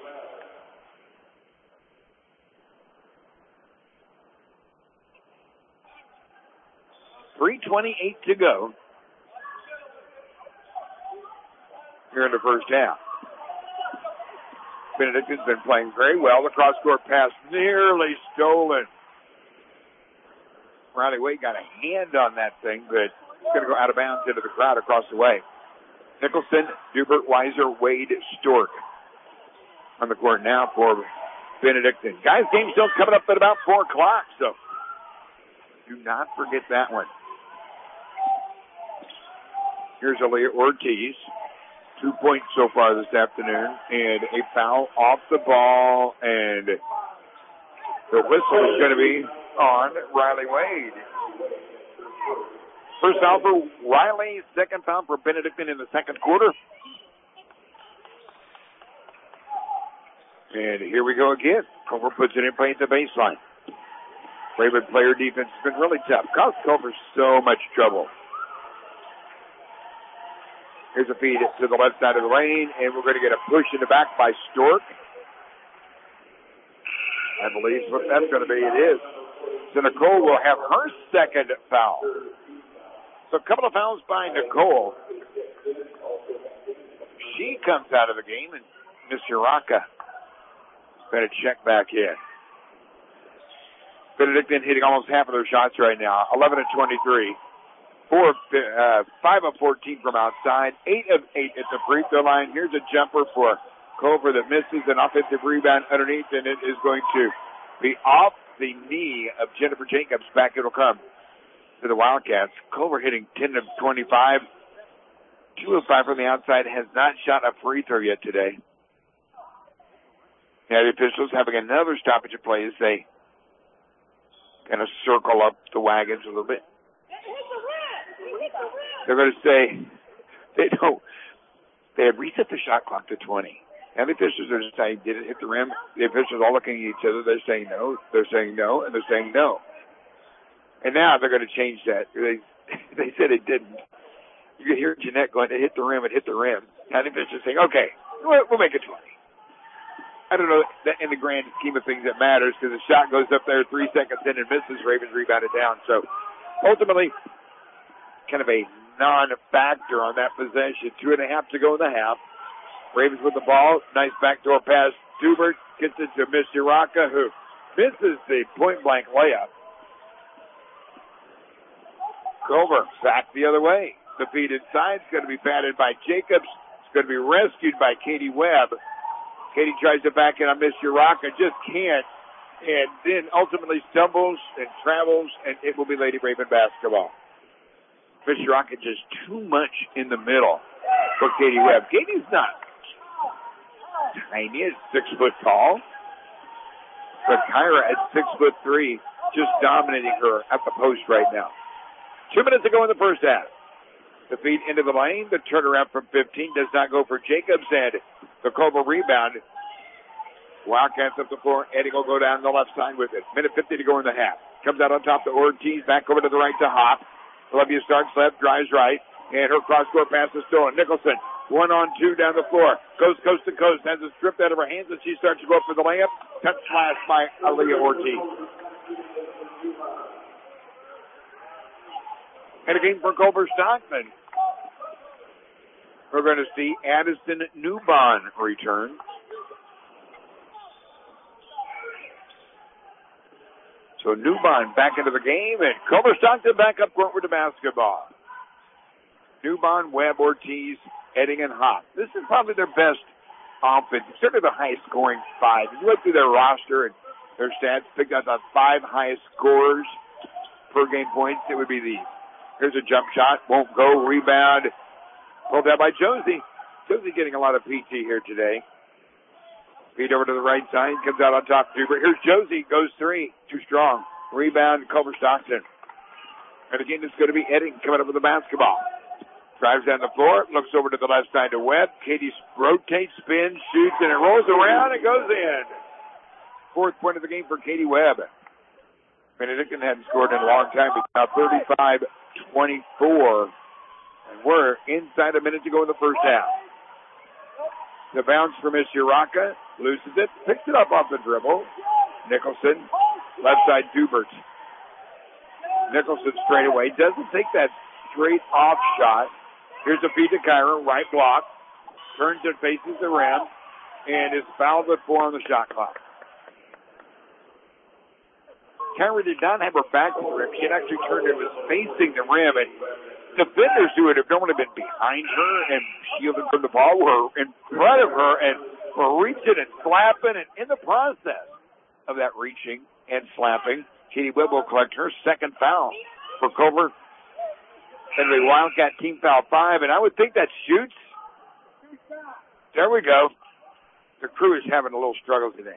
three twenty-eight to go here in the first half. Benedict's been playing very well. The cross-court pass nearly stolen. Riley Wade got a hand on that thing, but it's going to go out of bounds into the crowd across the way. Nicholson, Dubert, Weiser, Wade, Stork on the court now for Benedictine. Guys, game still coming up at about four o'clock, so do not forget that one. Here's Aaliyah Ortiz. Two points so far this afternoon, and a foul off the ball, and the whistle is going to be on Riley Wade. First foul for Riley, second foul for Benedictine in the second quarter. And here we go again. Culver puts it in play at the baseline. Raven player defense has been really tough. Caused Culver so much trouble. Here's a feed to the left side of the lane, and we're going to get a push in the back by Stork. I believe what that's going to be. It is. So Nicole will have her second foul. So a couple of fouls by Nicole. She comes out of the game, and Miss Uraka going to check back in. Benedictine hitting almost half of their shots right now. eleven of twenty-three. Four, uh, five of fourteen from outside. Eight of eight at the free throw line. Here's a jumper for Culver that misses, an offensive rebound underneath, and it is going to be off the knee of Jennifer Jacobs. Back it'll come to the Wildcats. Culver hitting ten of twenty-five. Two of five from the outside. Has not shot a free throw yet today. Now the officials having another stoppage of play as they kind of circle up the wagons a little bit. They're going to say they don't. They have reset the shot clock to twenty. And the officials are just saying, did it hit the rim? The officials are all looking at each other. They're saying no. They're saying no, and they're saying no. And now they're going to change that. They they said it didn't. You can hear Jeanette going, it hit the rim. It hit the rim. And the officials saying, okay, we'll, we'll make it twenty. I don't know that in the grand scheme of things that matters because the shot goes up there three seconds in and misses. Ravens rebounded down. So ultimately, kind of a non-factor on that possession. Two and a half to go in the half. Ravens with the ball. Nice backdoor pass. Dubert gets it to Miss Uraka, who misses the point-blank layup. Culver back the other way. The feed inside is going to be batted by Jacobs. It's going to be rescued by Katie Webb. Katie tries to back in on Miss Uraka, just can't, and then ultimately stumbles and travels, and it will be Lady Raven basketball. Miss Uraka just too much in the middle for Katie Webb. Katie's not tiny, is six foot tall, but Kyra at six foot three, just dominating her at the post right now. Two minutes to go in the first half. The feed into the lane, the turnaround from fifteen does not go for Jacobs, and the Culver rebound. Wildcats up the floor. Eddie will go down the left side with it. Minute fifty to go in the half. Comes out on top to Ortiz, back over to the right to Hop. Olivia starts left, drives right, and her cross-court pass is stolen. Nicholson, one on two down the floor. Goes coast to coast, has it stripped out of her hands, and she starts to go up for the layup. Touch slash by Aaliyah Ortiz. And a game for Culver Stockton. We're going to see Addison Newbon return. So Newbon back into the game, and Culver Stockton back up court with the basketball. Newbon, Webb, Ortiz, Edding, and Hop. This is probably their best offense, certainly the highest scoring five. If you look through their roster and their stats, picked out the five highest scorers per game points, it would be these. Here's a jump shot, won't go, rebound, pulled out by Josie. Josie getting a lot of P T here today. Feed over to the right side, comes out on top. Here's Josie, goes three, too strong. Rebound, Culver Stockton. And again, it's going to be Edding coming up with the basketball. Drives down the floor, looks over to the left side to Webb. Katie rotates, spins, shoots, and it rolls around and goes in. Fourth point of the game for Katie Webb. Benedictine hadn't scored in a long time, but now thirty-five twenty-four. And we're inside a minute to go in the first half. The bounce for Mister Rocca. Loses it. Picks it up off the dribble. Nicholson. Left side Dubert. Nicholson straight away. Doesn't take that straight off shot. Here's a feed to Kyra. Right block. Turns and faces the rim. And is fouled at four on the shot clock. Kyra did not have her back to the rim. She had actually turned and was facing the rim. And defenders who would have normally been behind her and shielded from the ball were in front of her and were reaching and slapping. And in the process of that reaching and slapping, Katie Webb will collect her second foul for Culver. And the Wildcat team foul five. And I would think that shoots. There we go. The crew is having a little struggle today.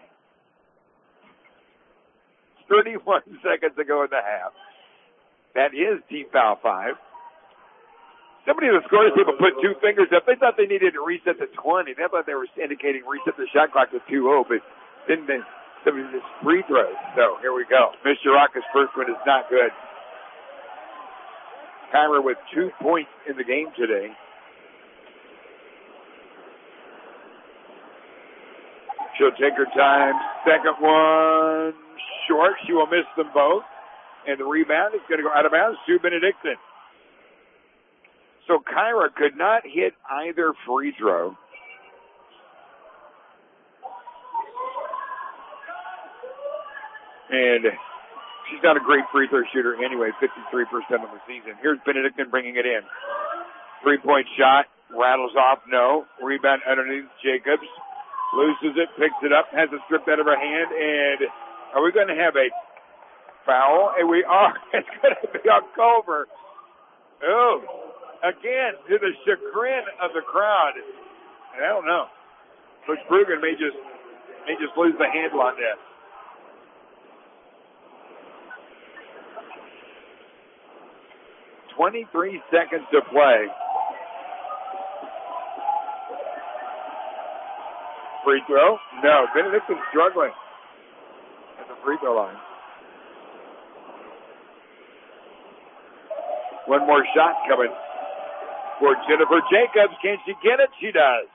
thirty-one seconds to go in the half. That is team foul five. Somebody in the scoring table put two fingers up. They thought they needed to reset to twenty. They thought they were indicating reset the shot clock to two oh, but then they, somebody just free throws. So here we go. Mister Rocca's first one is not good. Kyra with two points in the game today. She'll take her time. Second one short. She will miss them both. And the rebound is going to go out of bounds to Benedictine. So Kyra could not hit either free throw. And she's not a great free throw shooter anyway, fifty-three percent of the season. Here's Benedictine bringing it in. Three-point shot. Rattles off. No. Rebound underneath Jacobs. Loses it, picks it up, has it stripped out of her hand, and are we going to have a foul? And we are. It's going to be on Culver. Oh, again, to the chagrin of the crowd. And I don't know. Coach Brugan may just, may just lose the handle on this. twenty-three seconds to play. Free throw? No. Benedictine's struggling at the free throw line. One more shot coming for Jennifer Jacobs. Can she get it? She does.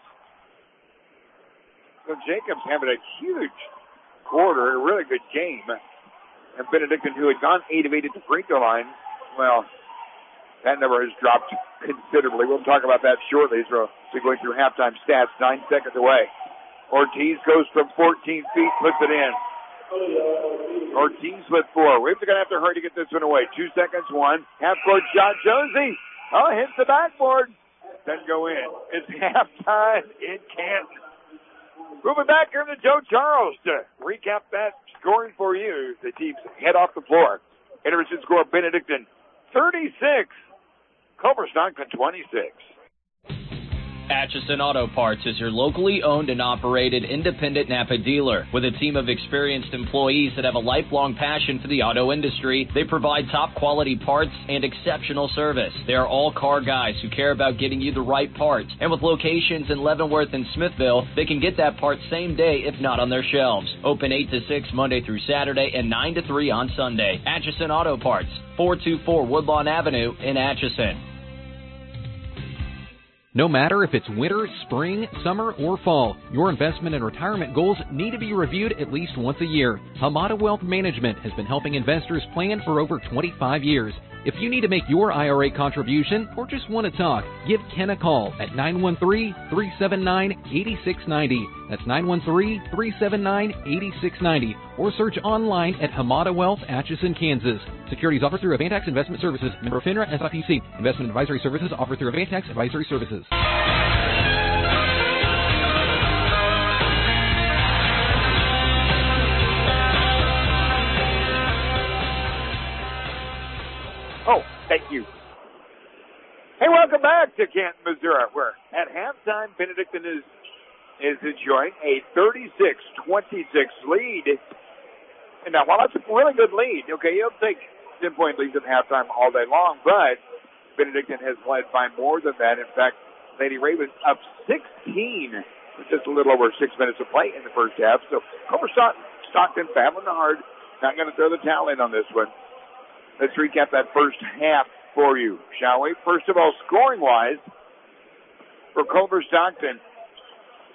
So Jacobs having a huge quarter, a really good game. And Benedictine, who had gone eight of eight at the free throw line, well, that number has dropped considerably. We'll talk about that shortly as we're going through halftime stats. Nine seconds away. Ortiz goes from fourteen feet, puts it in. Ortiz with four. We're going to have to hurry to get this one away. Two seconds, one. Half-court shot, Josie. Oh, hits the backboard. Doesn't go in. It's halftime in Canton. Moving back here to Joe Charles to recap that scoring for you. The teams head off the floor. Intermission score, Benedictine thirty-six. Culver Stockton twenty-six. Atchison Auto Parts is your locally owned and operated independent Napa dealer. With a team of experienced employees that have a lifelong passion for the auto industry, they provide top quality parts and exceptional service. They are all car guys who care about getting you the right parts. And with locations in Leavenworth and Smithville, they can get that part same day if not on their shelves. Open eight to six Monday through Saturday and nine to three on Sunday. Atchison Auto Parts, four two four Woodlawn Avenue in Atchison. No matter if it's winter, spring, summer, or fall, your investment and retirement goals need to be reviewed at least once a year. Hamada Wealth Management has been helping investors plan for over twenty-five years. If you need to make your I R A contribution or just want to talk, give Ken a call at nine one three, three seven nine, eight six nine zero. That's nine one three, three seven nine, eight six nine zero. Or search online at Hamada Wealth, Atchison, Kansas. Securities offered through Avantax Investment Services. Member FINRA S I P C. Investment advisory services offered through Avantax Advisory Services. Oh, thank you. Hey, welcome back to Canton, Missouri, where at halftime, Benedictine is is enjoying a thirty-six twenty-six lead. And now, while that's a really good lead, okay, you'll take ten-point leads at halftime all day long, but Benedictine has led by more than that. In fact, Lady Ravens up sixteen with just a little over six minutes of play in the first half. So, Culver Stockton battling hard, not going to throw the towel in on this one. Let's recap that first half for you, shall we? First of all, scoring-wise, for Culver Stockton,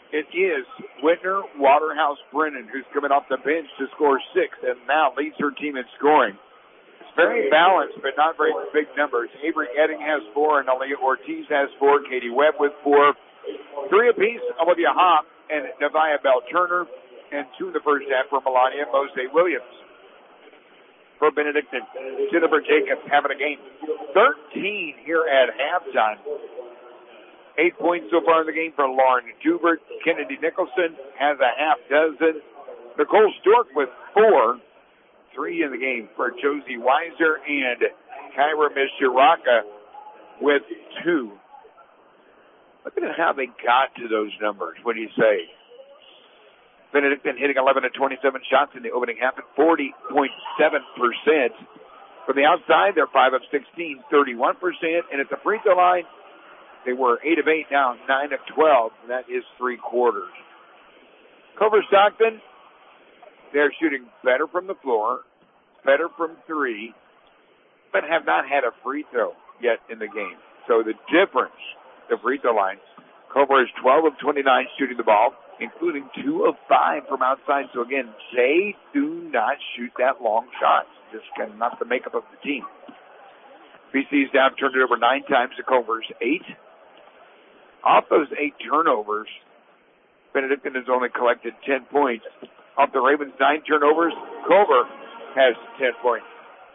It is Whitner Waterhouse Brennan who's coming off the bench to score six and now leads her team in scoring. It's very balanced, but not very big numbers. Avery Edding has four, and Aaliyah Ortiz has four. Katie Webb with four. Three apiece, Olivia Hopp and Nevaeh Bell-Turner, and two in the first half for Melania Mose Williams. For Benedictine, Jennifer Jacobs having a game. thirteen here at halftime. Eight points so far in the game for Lauren Jubert. Kennedy Nicholson has a half dozen. Nicole Stork with four. Three in the game for Josie Weiser and Kyra Mishiraka with two. Look at how they got to those numbers. What do you say? Benedictine hitting eleven to twenty-seven shots in the opening half at forty point seven percent. From the outside, they're five of sixteen, thirty-one percent. And at the free throw line, they were eight of eight, now nine of twelve. And that is three quarters. Culver Stockton, they're shooting better from the floor, better from three, but have not had a free throw yet in the game. So the difference, the free throw line, Culver is twelve of twenty-nine shooting the ball, including two of five from outside. So again, they do not shoot that long shots. Just kind of not the makeup of the team. B C's down, turned it over nine times to Culver's eight. Off those eight turnovers, Benedictine has only collected ten points. Off the Ravens' nine turnovers, Culver has ten points.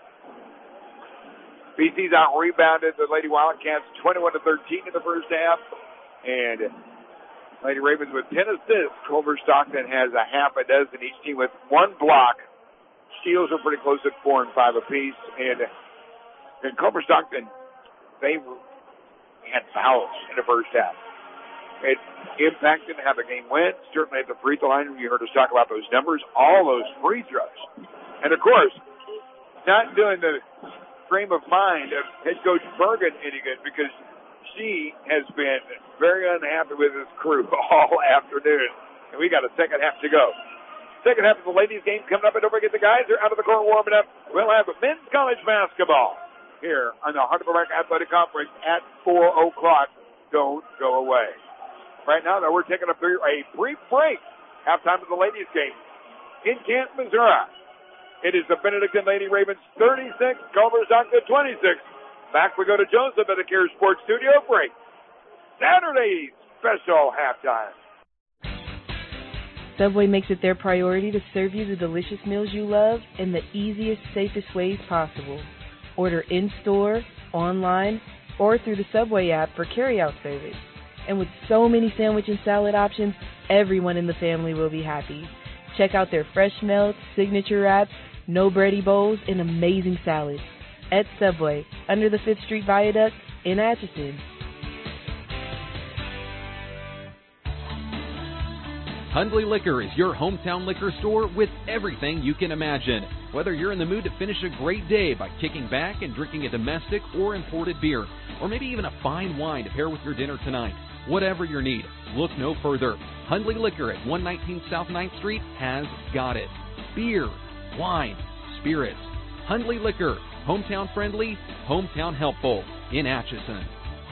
B C's out rebounded the Lady Wildcats twenty-one to thirteen in the first half. And Lady Ravens with ten assists. Culver Stockton has a half a dozen, each team with one block. Steals are pretty close at four and five apiece. And in Culver Stockton, they had fouls in the first half. It impacted how the game went. Certainly at the free throw line, you heard us talk about those numbers, all those free throws. And of course, not doing the frame of mind of head coach Bergen any good, because she has been very unhappy with his crew all afternoon. And we got a second half to go. Second half of the ladies' game coming up, and don't forget the guys are out of the court warming up. We'll have men's college basketball here on the Heart of America Athletic Conference at four o'clock. Don't go away. Right now, though, we're taking a, a brief break. Halftime of the ladies' game in Canton, Missouri. It is the Benedictine Lady Ravens thirty-six, Culver Stockton twenty-six. Back we go to Joseph at the Care Sports Studio break. Saturday special halftime. Subway makes it their priority to serve you the delicious meals you love in the easiest, safest ways possible. Order in-store, online, or through the Subway app for carry-out service. And with so many sandwich and salad options, everyone in the family will be happy. Check out their fresh melts, signature wraps, no bready bowls, and amazing salads at Subway under the fifth Street Viaduct in Atchison. Hundley Liquor is your hometown liquor store with everything you can imagine. Whether you're in the mood to finish a great day by kicking back and drinking a domestic or imported beer, or maybe even a fine wine to pair with your dinner tonight, whatever your need, look no further. Hundley Liquor at one nineteen South ninth Street has got it. Beer, wine, spirits. Hundley Liquor, hometown friendly, hometown helpful in Atchison.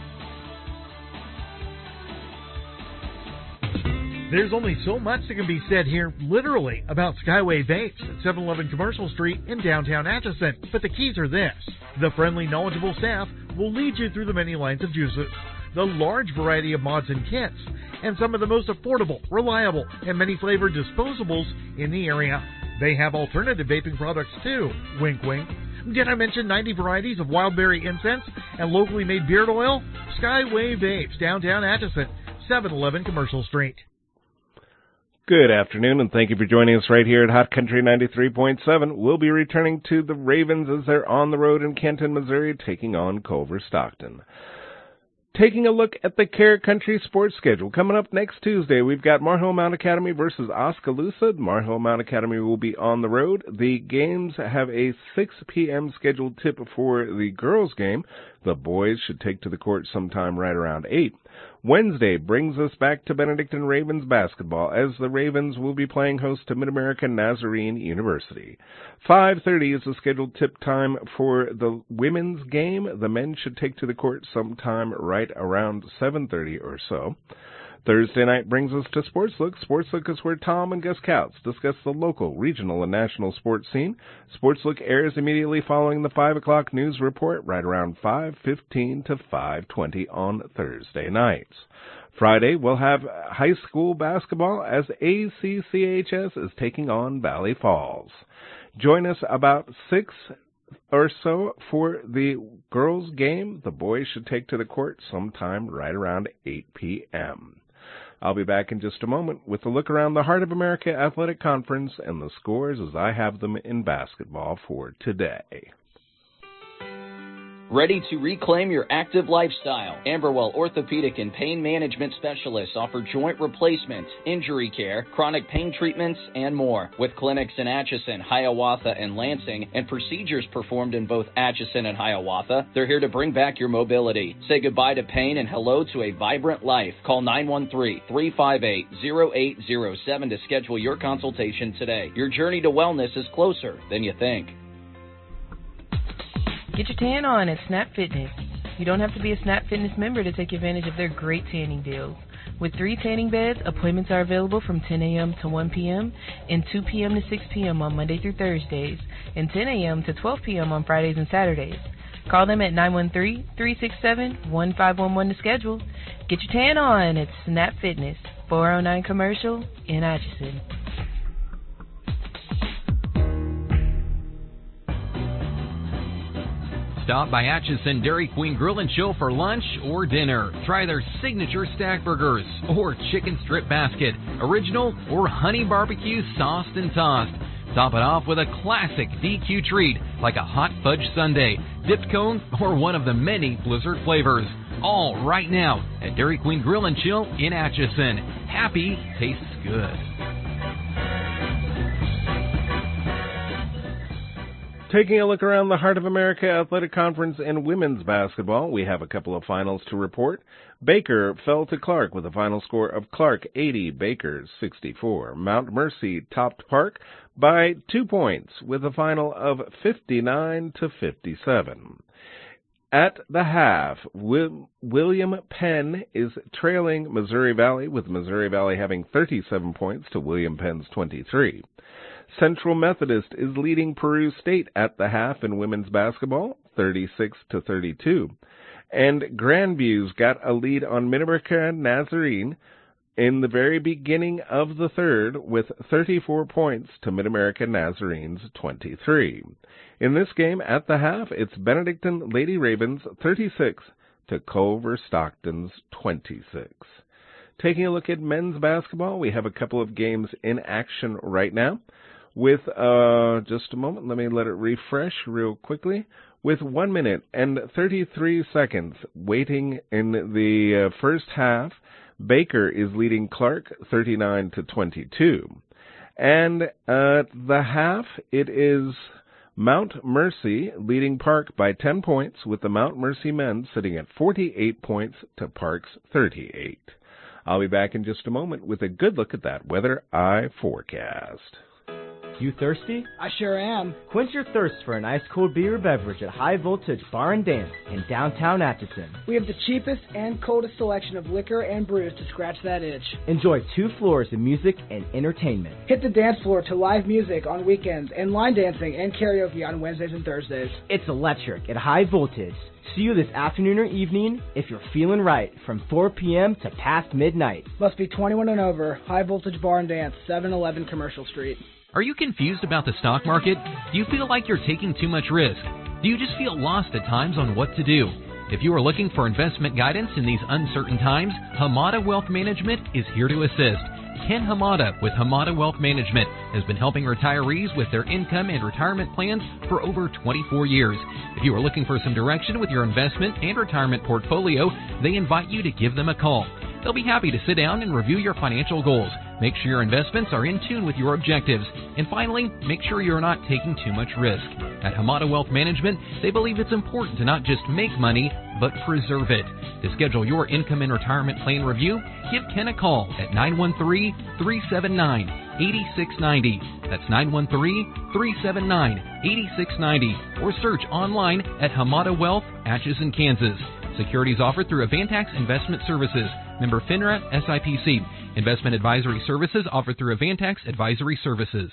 There's only so much that can be said here, literally, about Skyway Vapes at seven eleven Commercial Street in downtown Atchison. But the keys are this. The friendly, knowledgeable staff will lead you through the many lines of juices, the large variety of mods and kits, and some of the most affordable, reliable, and many-flavored disposables in the area. They have alternative vaping products too. Wink, wink. Did I mention ninety varieties of wildberry incense and locally made beard oil? Skyway Vapes, downtown Atchison, seven eleven Commercial Street. Good afternoon, and thank you for joining us right here at Hot Country ninety-three point seven. We'll be returning to the Ravens as they're on the road in Canton, Missouri, taking on Culver Stockton. Taking a look at the Care Country sports schedule. Coming up next Tuesday, we've got Mar-Hill Mount Academy versus Oskaloosa. Mar-Hill Mount Academy will be on the road. The games have a six p.m. scheduled tip for the girls' game. The boys should take to the court sometime right around eight. Wednesday brings us back to Benedictine Ravens basketball, as the Ravens will be playing host to Mid-American Nazarene University. five thirty is the scheduled tip time for the women's game. The men should take to the court sometime right around seven thirty or so. Thursday night brings us to Sportslook. Sportslook is where Tom and Gus Couts discuss the local, regional, and national sports scene. Sportslook airs immediately following the five o'clock news report, right around five fifteen to five twenty on Thursday nights. Friday, we'll have high school basketball as A C C H S is taking on Valley Falls. Join us about six or so for the girls' game. The boys should take to the court sometime right around eight p.m. I'll be back in just a moment with a look around the Heart of America Athletic Conference and the scores as I have them in basketball for today. Ready to reclaim your active lifestyle? Amberwell Orthopedic and Pain Management Specialists offer joint replacements, injury care, chronic pain treatments, and more. With clinics in Atchison, Hiawatha, and Lansing, and procedures performed in both Atchison and Hiawatha, they're here to bring back your mobility. Say goodbye to pain and hello to a vibrant life. Call nine one three, three five eight, zero eight zero seven to schedule your consultation today. Your journey to wellness is closer than you think. Get your tan on at Snap Fitness. You don't have to be a Snap Fitness member to take advantage of their great tanning deals. With three tanning beds, appointments are available from ten a.m. to one p.m. and two p.m. to six p.m. on Monday through Thursdays, and ten a.m. to twelve p.m. on Fridays and Saturdays. Call them at nine one three, three six seven, one five one one to schedule. Get your tan on at Snap Fitness, four oh nine Commercial in Atchison. Stop by Atchison Dairy Queen Grill and Chill for lunch or dinner. Try their signature stack burgers or chicken strip basket, original or honey barbecue sauced and tossed. Top it off with a classic D Q treat like a hot fudge sundae, dipped cone, or one of the many Blizzard flavors. All right now at Dairy Queen Grill and Chill in Atchison. Happy tastes good. Taking a look around the Heart of America Athletic Conference in women's basketball, we have a couple of finals to report. Baker fell to Clark with a final score of Clark eighty, Baker sixty-four. Mount Mercy topped Park by two points with a final of fifty-nine to fifty-seven. At the half, William Penn is trailing Missouri Valley, with Missouri Valley having thirty-seven points to William Penn's twenty-three. Central Methodist is leading Peru State at the half in women's basketball, thirty-six to thirty-two. And Grandview's got a lead on Mid-America Nazarene in the very beginning of the third with thirty-four points to Mid-America Nazarene's twenty-three. In this game at the half, it's Benedictine Lady Ravens thirty-six to Culver Stockton's twenty-six. Taking a look at men's basketball, we have a couple of games in action right now. With, uh, just a moment, let me let it refresh real quickly. With one minute and thirty-three seconds waiting in the uh, first half, Baker is leading Clark thirty-nine to twenty-two. And at the half, it is Mount Mercy leading Park by ten points, with the Mount Mercy men sitting at forty-eight points to Park's thirty-eight. I'll be back in just a moment with a good look at that weather eye forecast. You thirsty? I sure am. Quench your thirst for an ice-cold beer or beverage at High Voltage Bar and Dance in downtown Atchison. We have the cheapest and coldest selection of liquor and brews to scratch that itch. Enjoy two floors of music and entertainment. Hit the dance floor to live music on weekends and line dancing and karaoke on Wednesdays and Thursdays. It's electric at High Voltage. See you this afternoon or evening if you're feeling right from four p.m. to past midnight. Must be twenty-one and over. High Voltage Bar and Dance, seven eleven Commercial Street. Are you confused about the stock market? Do you feel like you're taking too much risk? Do you just feel lost at times on what to do? If you are looking for investment guidance in these uncertain times, Hamada Wealth Management is here to assist. Ken Hamada with Hamada Wealth Management has been helping retirees with their income and retirement plans for over twenty-four years. If you are looking for some direction with your investment and retirement portfolio, they invite you to give them a call. They'll be happy to sit down and review your financial goals. Make sure your investments are in tune with your objectives. And finally, make sure you're not taking too much risk. At Hamada Wealth Management, they believe it's important to not just make money, but preserve it. To schedule your income and retirement plan review, give Ken a call at nine one three, three seven nine, eight six nine zero. That's nine one three, three seven nine, eight six nine zero. Or search online at Hamada Wealth, Atchison, Kansas. Securities offered through Avantax Investment Services. Member FINRA S I P C. Investment advisory services offered through Avantax Advisory Services.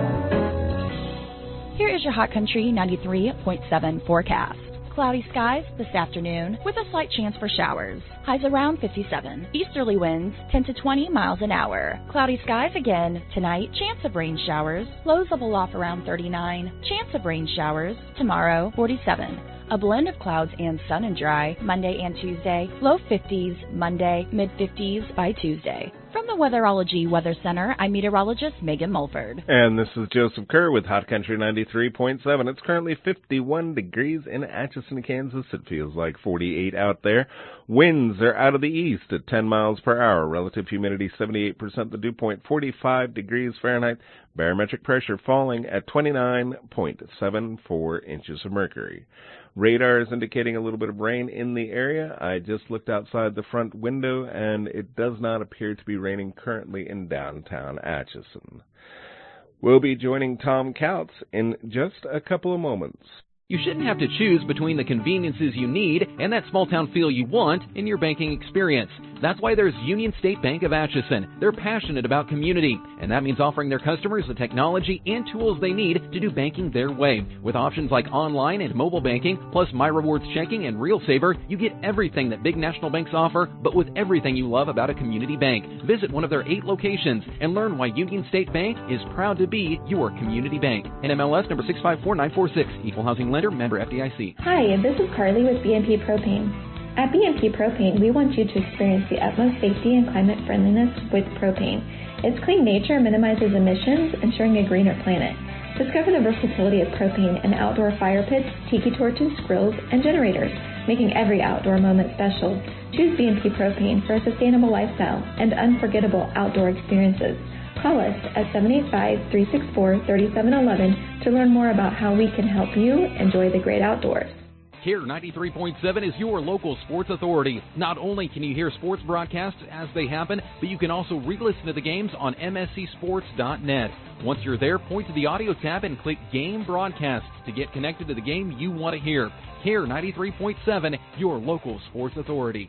Here is your Hot Country ninety-three point seven forecast. Cloudy skies this afternoon with a slight chance for showers. Highs around fifty-seven. Easterly winds ten to twenty miles an hour. Cloudy skies again tonight. Chance of rain showers. Lows level off around thirty-nine. Chance of rain showers tomorrow forty-seven. A blend of clouds and sun and dry Monday and Tuesday. Low fifties Monday, mid fifties by Tuesday. From the Weatherology Weather Center, I'm meteorologist Megan Mulford. And this is Joseph Kerr with Hot Country ninety-three point seven. It's currently fifty-one degrees in Atchison, Kansas. It feels like forty-eight out there. Winds are out of the east at ten miles per hour. Relative humidity seventy-eight percent. The dew point forty-five degrees Fahrenheit. Barometric pressure falling at twenty-nine point seven four inches of mercury. Radar is indicating a little bit of rain in the area. I just looked outside the front window, and it does not appear to be raining currently in downtown Atchison. We'll be joining Tom Kautz in just a couple of moments. You shouldn't have to choose between the conveniences you need and that small-town feel you want in your banking experience. That's why there's Union State Bank of Atchison. They're passionate about community, and that means offering their customers the technology and tools they need to do banking their way. With options like online and mobile banking, plus My Rewards checking and RealSaver, you get everything that big national banks offer, but with everything you love about a community bank. Visit one of their eight locations and learn why Union State Bank is proud to be your community bank. N M L S number six five four nine four six, Equal Housing Lender, member F D I C. Hi, this is Carly with B M P Propane. At B M P Propane, we want you to experience the utmost safety and climate friendliness with propane. Its clean nature minimizes emissions, ensuring a greener planet. Discover the versatility of propane in outdoor fire pits, tiki torches, grills, and generators, making every outdoor moment special. Choose B M P Propane for a sustainable lifestyle and unforgettable outdoor experiences. Call us at seven eight five, three six four, three seven one one to learn more about how we can help you enjoy the great outdoors. Here, ninety-three point seven is your local sports authority. Not only can you hear sports broadcasts as they happen, but you can also re-listen to the games on M S C sports dot net. Once you're there, point to the audio tab and click Game Broadcasts to get connected to the game you want to hear. Here, ninety-three point seven, your local sports authority.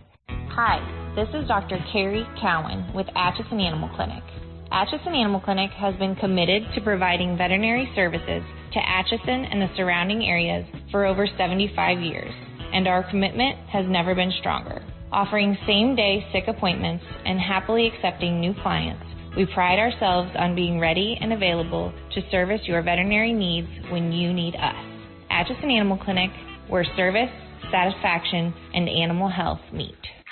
Hi, this is Doctor Carrie Cowan with Atchison Animal Clinic. Atchison Animal Clinic has been committed to providing veterinary services to Atchison and the surrounding areas for over seventy-five years, and our commitment has never been stronger. Offering same-day sick appointments and happily accepting new clients, we pride ourselves on being ready and available to service your veterinary needs when you need us. Atchison Animal Clinic, where service, satisfaction, and animal health meet.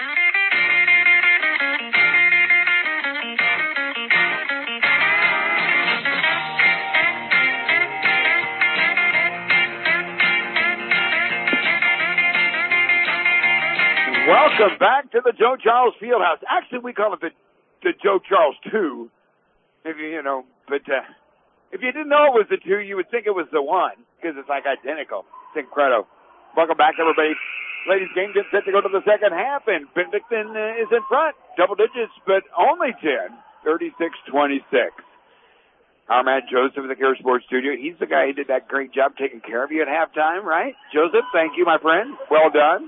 Welcome back to the Joe Charles Fieldhouse. Actually, we call it the the Joe Charles two. If you, you know, but uh, if you didn't know it was the two, you would think it was the one because it's like identical. It's incredible. Welcome back, everybody. Ladies, game gets set to go to the second half, and Benedictine uh, is in front, double digits, but only ten, thirty-six twenty-six. Our man Joseph at the Care Sports Studio. He's the guy who did that great job taking care of you at halftime, right? Joseph, thank you, my friend. Well done.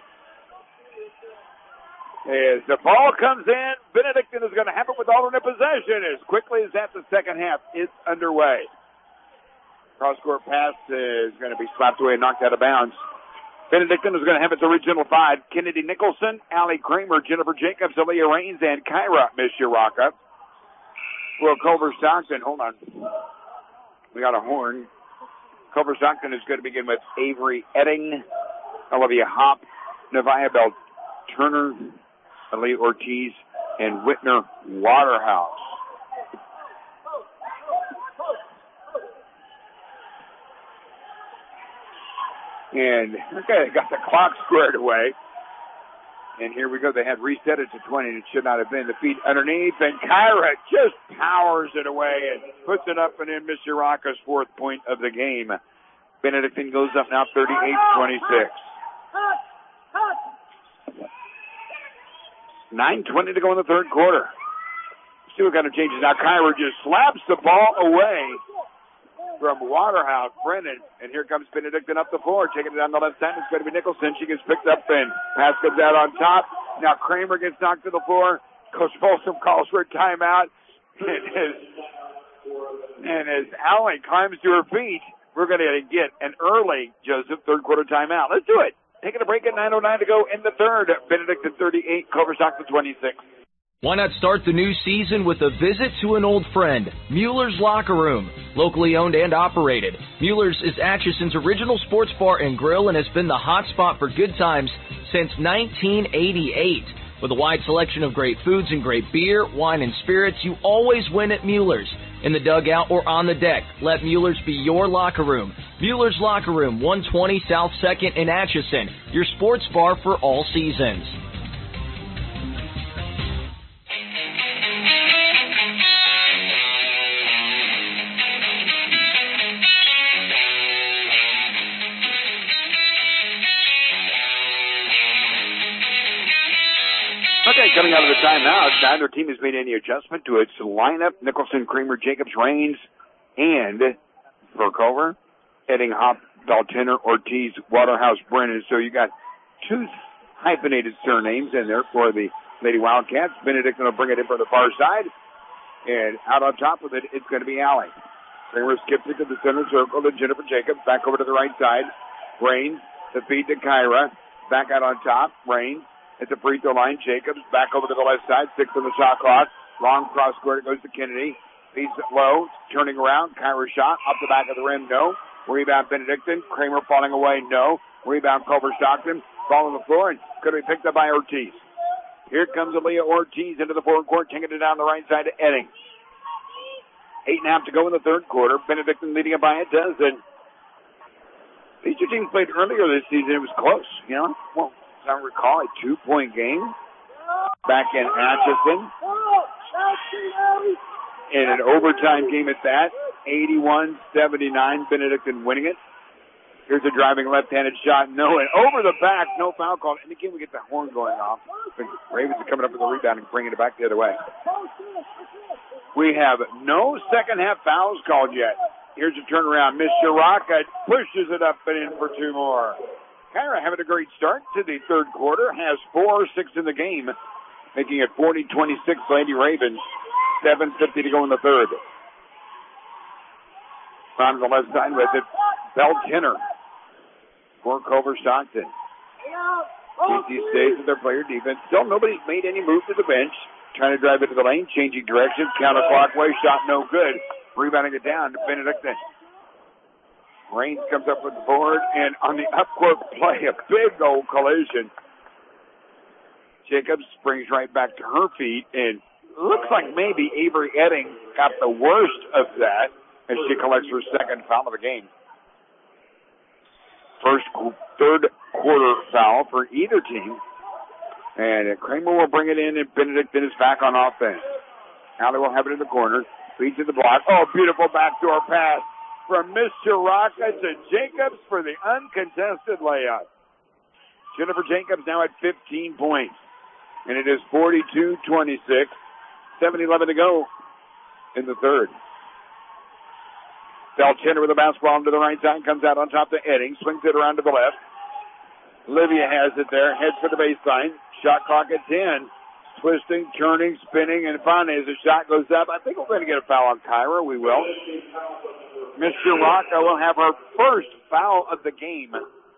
As the ball comes in, Benedictine is going to have it with alternate possession as quickly as that the second half is underway. Cross-court pass is going to be slapped away and knocked out of bounds. Benedictine is going to have its original five. Kennedy Nicholson, Allie Kramer, Jennifer Jacobs, Aaliyah Raines, and Kyra Mishiraka. Well, Culver Stockton, hold on. We got a horn. Culver Stockton is going to begin with Avery Edding, Olivia Hopp, Nevaeh Bell Turner, Aaliyah Ortiz, and Whitner Waterhouse. And, okay, they got the clock squared away. And here we go. They had reset it to twenty. It should not have been. The feet underneath, and Kyra just powers it away and puts it up and in Mister Rocca's fourth point of the game. Benedictine goes up now thirty-eight twenty-six. nine twenty to go in the third quarter. See what kind of changes. Now Kyra just slaps the ball away. from Waterhouse. Brennan, and here comes Benedictine up the floor, taking it down the left side. It's going to be Nicholson. She gets picked up, and pass comes out on top. Now Kramer gets knocked to the floor. Coach Folsom calls for a timeout. And as, and as Allen climbs to her feet, we're going to get an early, Joseph, third quarter timeout. Let's do it. Taking a break at nine oh nine to go in the third. Benedictine thirty-eight, Culver Stockton twenty-six. Why not start the new season with a visit to an old friend, Mueller's Locker Room. Locally owned and operated, Mueller's is Atchison's original sports bar and grill and has been the hot spot for good times since nineteen eighty-eight. With a wide selection of great foods and great beer, wine, and spirits, you always win at Mueller's. In the dugout or on the deck, let Mueller's be your locker room. Mueller's Locker Room, one twenty South second in Atchison, your sports bar for all seasons. Okay, coming out of the timeout, neither team has made any adjustment to its lineup. Nicholson, Kramer, Jacobs, Raines, and Burkover. Edding, Hop, Daltiner, Ortiz, Waterhouse, Brennan. So you got two hyphenated surnames in there for the Lady Wildcats. Benedictine will bring it in from the far side. And out on top of it, it's going to be Allie. Kramer skips it to the center circle to Jennifer Jacobs. Back over to the right side. Raines, the feed to Kyra. Back out on top. Raines. It's a free throw line. Jacobs back over to the left side. Six on the shot clock. Long cross square. It goes to Kennedy. Feeds it low. Turning around. Kyra shot. Up the back of the rim. No. Rebound Benedictine. Kramer falling away. No. Rebound Culver Stockton. Ball on the floor and could be picked up by Ortiz. Here comes Aaliyah Ortiz into the fourth court. Taking it down the right side to Edding. Eight and a half to go in the third quarter. Benedictine leading it by a dozen. These two teams played earlier this season. It was close. You know? Well, I recall, a two-point game back in Atchison. In an overtime game at that, eighty-one seventy-nine, Benedictine winning it. Here's a driving left-handed shot, no, and over the back, no foul called. And again, we get the horn going off. The Ravens are coming up with the rebound and bringing it back the other way. We have no second-half fouls called yet. Here's a turnaround. Miss Shiraka pushes it up and in for two more. Kyra having a great start to the third quarter, has four or six in the game, making it forty twenty-six Lady Ravens, seven fifty to go in the third. On the left side with it, Beltinner for Culver Stockton. T C stays with their player defense. Still nobody's made any move to the bench. Trying to drive it to the lane, changing directions, counterclockwise, shot no good. Rebounding it down to Benedictine. Raines comes up with the board, and on the up-court play, a big old collision. Jacobs springs right back to her feet, and looks like maybe Avery Edding got the worst of that as she collects her second foul of the game. First, third quarter foul for either team. And Kramer will bring it in, and Benedictine is back on offense. Allie will have it in the corner. Feeds to the block. Oh, beautiful backdoor pass from Miss Shiraka to Jacobs for the uncontested layup. Jennifer Jacobs now at fifteen points. And it is forty-two twenty-six. seven eleven to go in the third. Belchinner with the basketball to the right side. Comes out on top to Edding. Swings it around to the left. Livia has it there. Heads for the baseline. Shot clock at ten. Twisting, turning, spinning, and finally as the shot goes up, I think we're going to get a foul on Kyra. We will. Miss Shiraka will have her first foul of the game.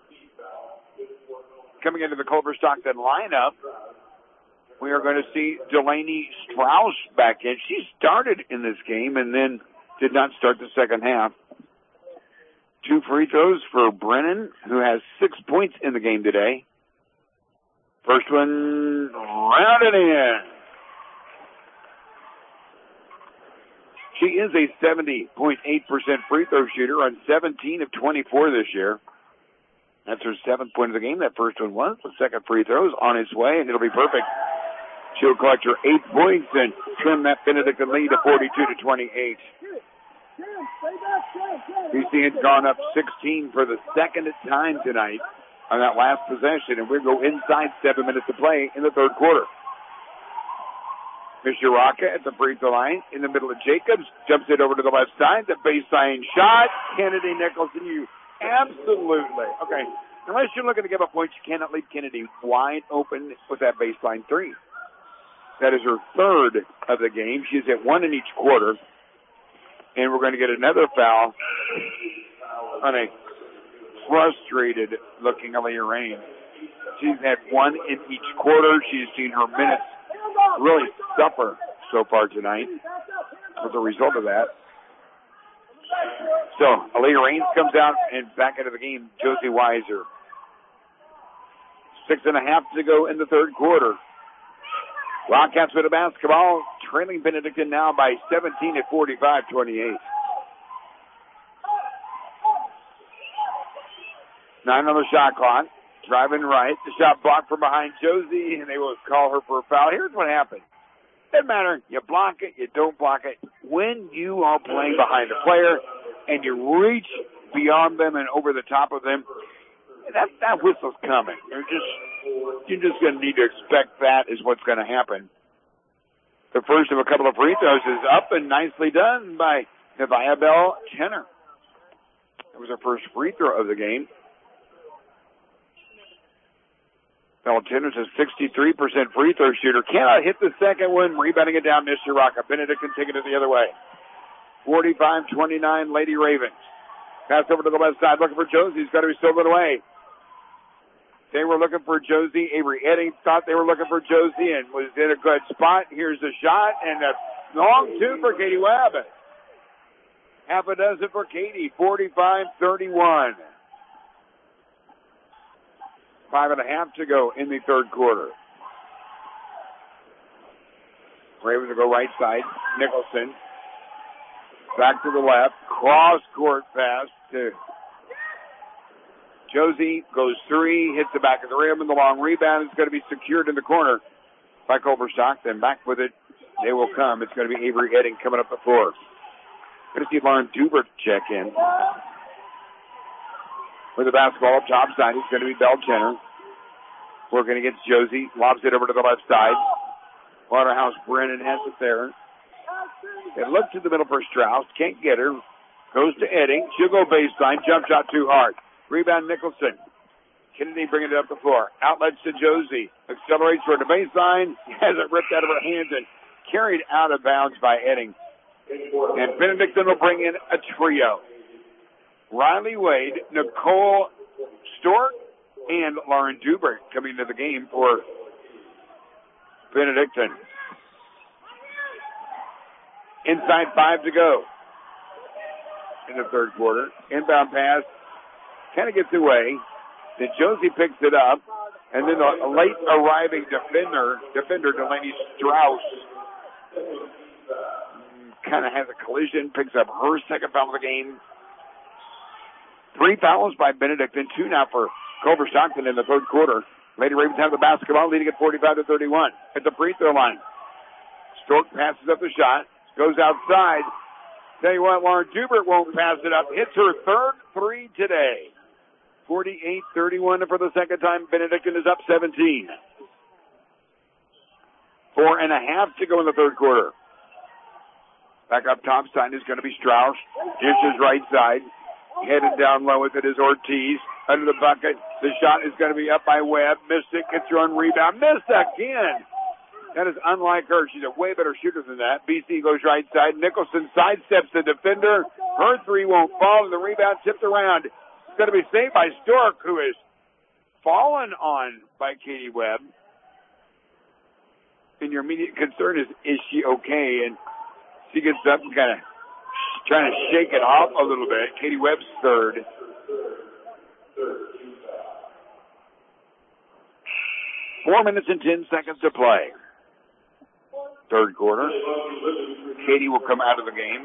Coming into the Culver Stockton lineup, we are going to see Delaney Strauss back in. She started in this game and then did not start the second half. Two free throws for Brennan, who has six points in the game today. First one rounded in. She is a seventy point eight percent free throw shooter on seventeen of twenty-four this year. That's her seventh point of the game. That first one was. The second free throw is on its way, and it'll be perfect. She'll collect her eight points and trim that Benedictine lead to forty-two to twenty-eight. B C has gone up sixteen for the second time tonight on that last possession, and we'll go inside seven minutes to play in the third quarter. Mishiraka at the free throw line in the middle of Jacobs. Jumps it over to the left side. The baseline shot. Kennedy Nicholson, you absolutely. Okay. Unless you're looking to give up points, you cannot leave Kennedy wide open with that baseline three. That is her third of the game. She's at one in each quarter. And we're going to get another foul on a frustrated-looking Aaliyah Rain. She's had one in each quarter. She's seen her minutes really suffer so far tonight as a result of that. So, Aaliyah Rains comes out and back into the game, Josie Weiser. Six and a half to go in the third quarter. Wildcats with a basketball, trailing Benedictine now by seventeen at forty-five twenty-eight. Nine on the shot clock. Driving right. The shot blocked from behind Josie, and they will call her for a foul. Here's what happened. Doesn't matter. You block it, you don't block it. When you are playing behind a player and you reach beyond them and over the top of them, that that whistle's coming. You're just you're just going to need to expect that is what's going to happen. The first of a couple of free throws is up and nicely done by Nevaeh Bell Tenner. That was her first free throw of the game. Bell Tenner's a sixty-three percent free throw shooter. Cannot hit the second one. Rebounding it down, Mishiraka. Benedictine taking it the other way. forty-five twenty-nine, Lady Ravens. Pass over to the left side, looking for Josie. He's got to be stolen away. They were looking for Josie. Avery Edding thought they were looking for Josie and was in a good spot. Here's a shot and a long two for Katie Webb. Half a dozen for Katie, forty-five thirty-one. Five and a half to go in the third quarter. Ravens will go right side. Nicholson. Back to the left. Cross-court pass to Josie. Goes three. Hits the back of the rim. And the long rebound is going to be secured in the corner by Culver Stockton. Back with it. They will come. It's going to be Avery Edding coming up the floor. Going to see Lauren Dubert check in. With the basketball up top side, it's going to be Bell Tenner. Working against Josie. Lobs it over to the left side. Waterhouse Brennan has it there. It looks to the middle for Strauss. Can't get her. Goes to Edding. She'll go baseline. Jump shot too hard. Rebound Nicholson. Kennedy bringing it up the floor. Outlets to Josie. Accelerates toward the baseline. Has it ripped out of her hands and carried out of bounds by Edding. And Benedictine will bring in a trio. Riley Wade, Nicole Stork, and Lauren Dubert coming to the game for Benedictine. Inside five to go in the third quarter. Inbound pass kind of gets away. Then Josie picks it up. And then a late arriving defender, defender Delaney Strauss, kind of has a collision, picks up her second foul of the game. Three fouls by Benedictine, two now for Culver Stockton in the third quarter. Lady Ravens have the basketball, leading at forty-five to thirty-one at the free throw line. Stork passes up the shot, goes outside. Tell you what, Lauren Dubert won't pass it up. Hits her third three today. forty-eight thirty-one for the second time. Benedictine is up seventeen. Four and a half to go in the third quarter. Back up top side is going to be Strauss. Dishes right side. Headed down low with it is Ortiz. Under the bucket. The shot is going to be up by Webb. Missed it. Gets her on rebound. Missed again. That is unlike her. She's a way better shooter than that. B C goes right side. Nicholson sidesteps the defender. Her three won't fall, and the rebound tipped around. It's going to be saved by Stork, who is fallen on by Katie Webb. And your immediate concern is, is she okay? And she gets up and kind of trying to shake it off a little bit. Katie Webb's third. Four minutes and ten seconds to play. Third quarter. Katie will come out of the game.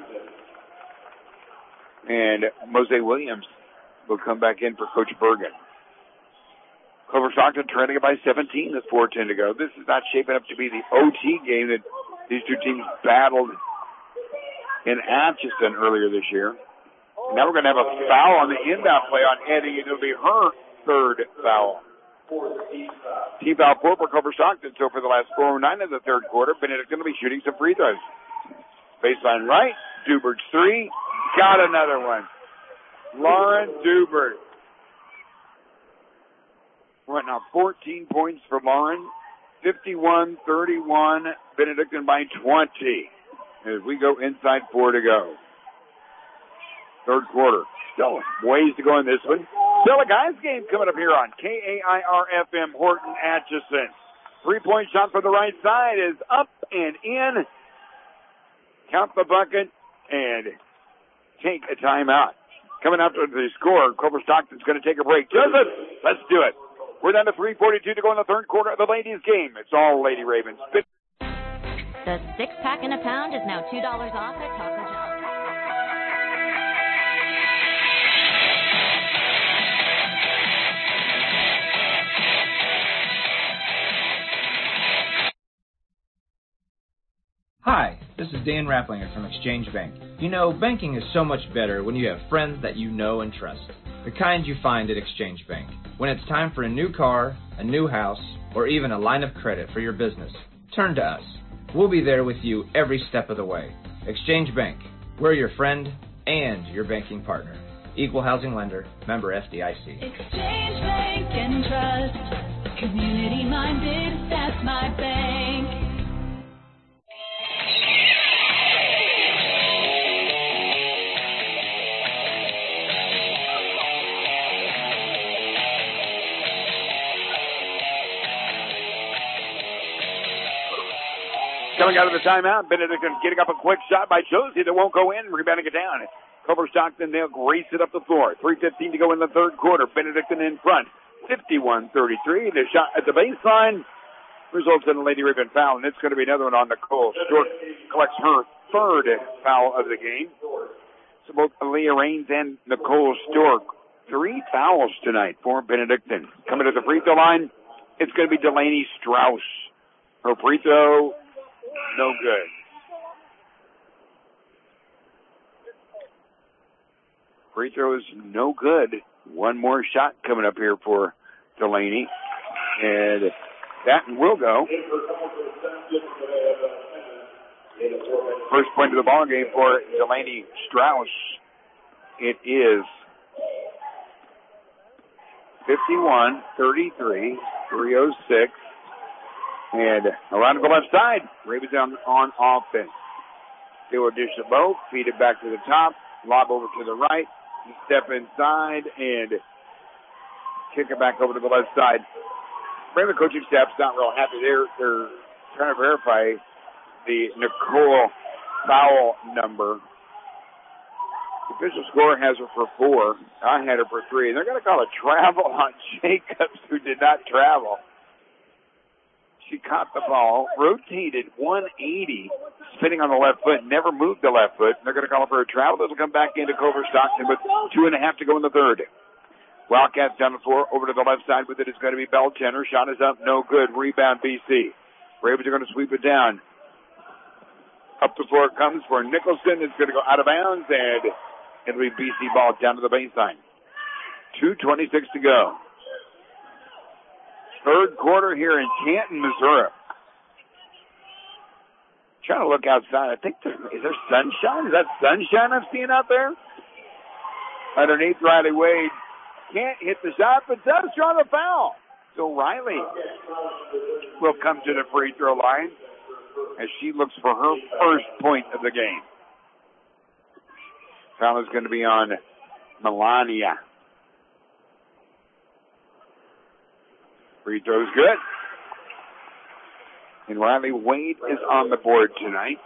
And Mose Williams will come back in for Coach Bergen. Culver Stockton trailing it by seventeen with four ten to go. This is not shaping up to be the O T game that these two teams battled in Atchison earlier this year. Now we're going to have a foul on the inbound play on Eddie, and it'll be her third foul. Team foul four for Culver Stockton. So for the last four oh nine of the third quarter, Benedict going to be shooting some free throws. Baseline right. Dubert's three. Got another one. Lauren Dubert. Right now, fourteen points for Lauren. fifty-one thirty-one. Benedictine by twenty. As we go inside four to go. Third quarter. Still ways to go in this one. Still a guys game coming up here on K A I R F M Horton Atchison. Three-point shot from the right side is up and in. Count the bucket and take a timeout. Coming after the score, Culver Stockton's going to take a break. Does it? Let's do it. We're down to three forty-two to go in the third quarter of the ladies' game. It's all Lady Ravens. The six-pack in a pound is now two dollars off at Taco John's. Hi, this is Dan Rapplinger from Exchange Bank. You know, banking is so much better when you have friends that you know and trust. The kind you find at Exchange Bank. When it's time for a new car, a new house, or even a line of credit for your business, turn to us. We'll be there with you every step of the way. Exchange Bank. We're your friend and your banking partner. Equal housing lender. Member F D I C. Exchange Bank and Trust. Community minded, that's my bank. Coming out of the timeout, Benedictine getting up a quick shot by Josie that won't go in, rebounding it down. Culver Stockton, they'll race it up the floor. three fifteen to go in the third quarter. Benedictine in front, fifty-one thirty-three. The shot at the baseline results in a Lady Raven foul, and it's going to be another one on Nicole. Stork collects her third foul of the game. So both Aaliyah Raines and Nicole Stork, three fouls tonight for Benedictine. Coming to the free throw line, it's going to be Delaney Strauss. Her free throw, no good. Free throw is no good. One more shot coming up here for Delaney. And that will go. First point of the ball game for Delaney Strauss. It is fifty-one thirty-three, three oh six. And around to the left side, Ravens on, on offense. They will dish the boat, feed it back to the top, lob over to the right, step inside, and kick it back over to the left side. Raven coaching staff's not real happy. They're, they're trying to verify the Nicole foul number. The official score has her for four. I had her for three. And they're going to call a travel on Jacobs, who did not travel. She caught the ball, rotated one eighty, spinning on the left foot, never moved the left foot. They're going to call it for a travel. That'll come back into Culver Stockton with two and a half to go in the third. Wildcats down the floor, over to the left side with it is going to be Beltenner. Shot is up, no good. Rebound B C. Ravens are going to sweep it down. Up the floor it comes for Nicholson. It's going to go out of bounds, and it'll be B C ball down to the baseline. two twenty-six to go. Third quarter here in Canton, Missouri. Trying to look outside. I think there, is there sunshine? Is that sunshine I'm seeing out there? Underneath, Riley Wade can't hit the shot, but does draw the foul. So Riley will come to the free throw line as she looks for her first point of the game. Foul is going to be on Melania. Free throw's good. And Riley Wade is on the board tonight.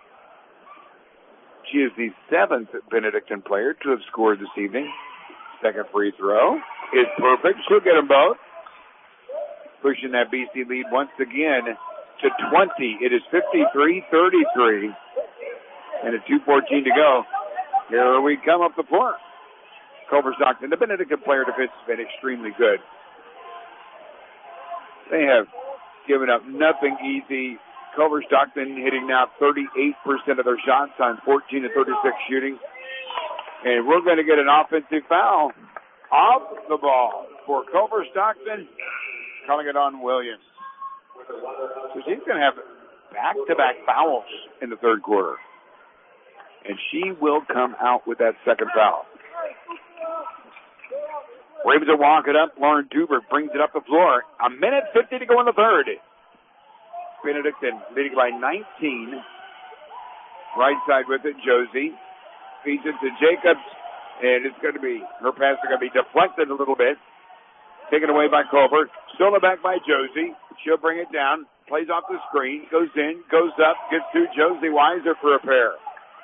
She is the seventh Benedictine player to have scored this evening. Second free throw is perfect. She'll get them both. Pushing that B C lead once again to twenty. It is fifty-three thirty-three. And a two fourteen to go. Here we come up the floor. Culver Stockton, the Benedictine player defense has been extremely good. They have given up nothing easy. Culver Stockton hitting now thirty-eight percent of their shots on fourteen to thirty-six shooting. And we're going to get an offensive foul off the ball for Culver Stockton. calling it on Williams. So she's going to have back-to-back fouls in the third quarter. And she will come out with that second foul. Ravens will walk it up. Lauren Dubert brings it up the floor. A minute fifty to go in the third. Benedictine leading by nineteen. Right side with it, Josie. Feeds it to Jacobs. And it's going to be, her pass is going to be deflected a little bit. Taken away by Colbert. Stolen back by Josie. She'll bring it down. Plays off the screen. Goes in. Goes up. Gets to Josie Weiser for a pair.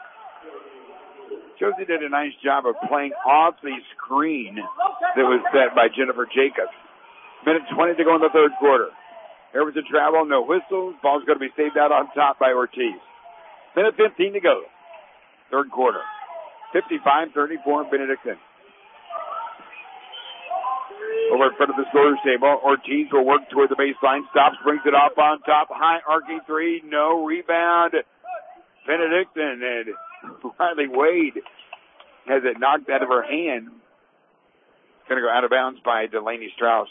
Josie did a nice job of playing off the screen that was set by Jennifer Jacobs. Minute twenty to go in the third quarter. There was a travel. No whistle. Ball's going to be saved out on top by Ortiz. Minute fifteen to go. Third quarter. fifty-five thirty-four Benedictine. Over in front of the scorer's table, Ortiz will work toward the baseline. Stops, brings it off on top. High arcing three. No rebound. Benedictine and Riley Wade has it knocked out of her hand. Going to go out of bounds by Delaney Strauss.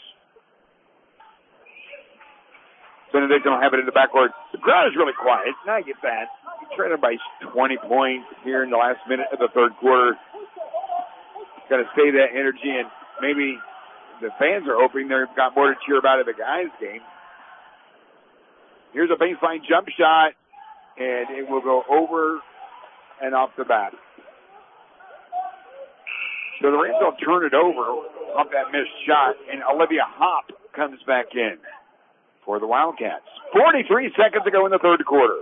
Benedictine will have it in the backcourt. The crowd is really quiet. Now I get that. Traded by twenty points here in the last minute of the third quarter. Got to save that energy, and maybe the fans are hoping they've got more to cheer about in the guys' game. Here's a baseline jump shot, and it will go over and off the bat. So the Ravens will turn it over off that missed shot, and Olivia Hopp comes back in for the Wildcats. forty-three seconds to go in the third quarter.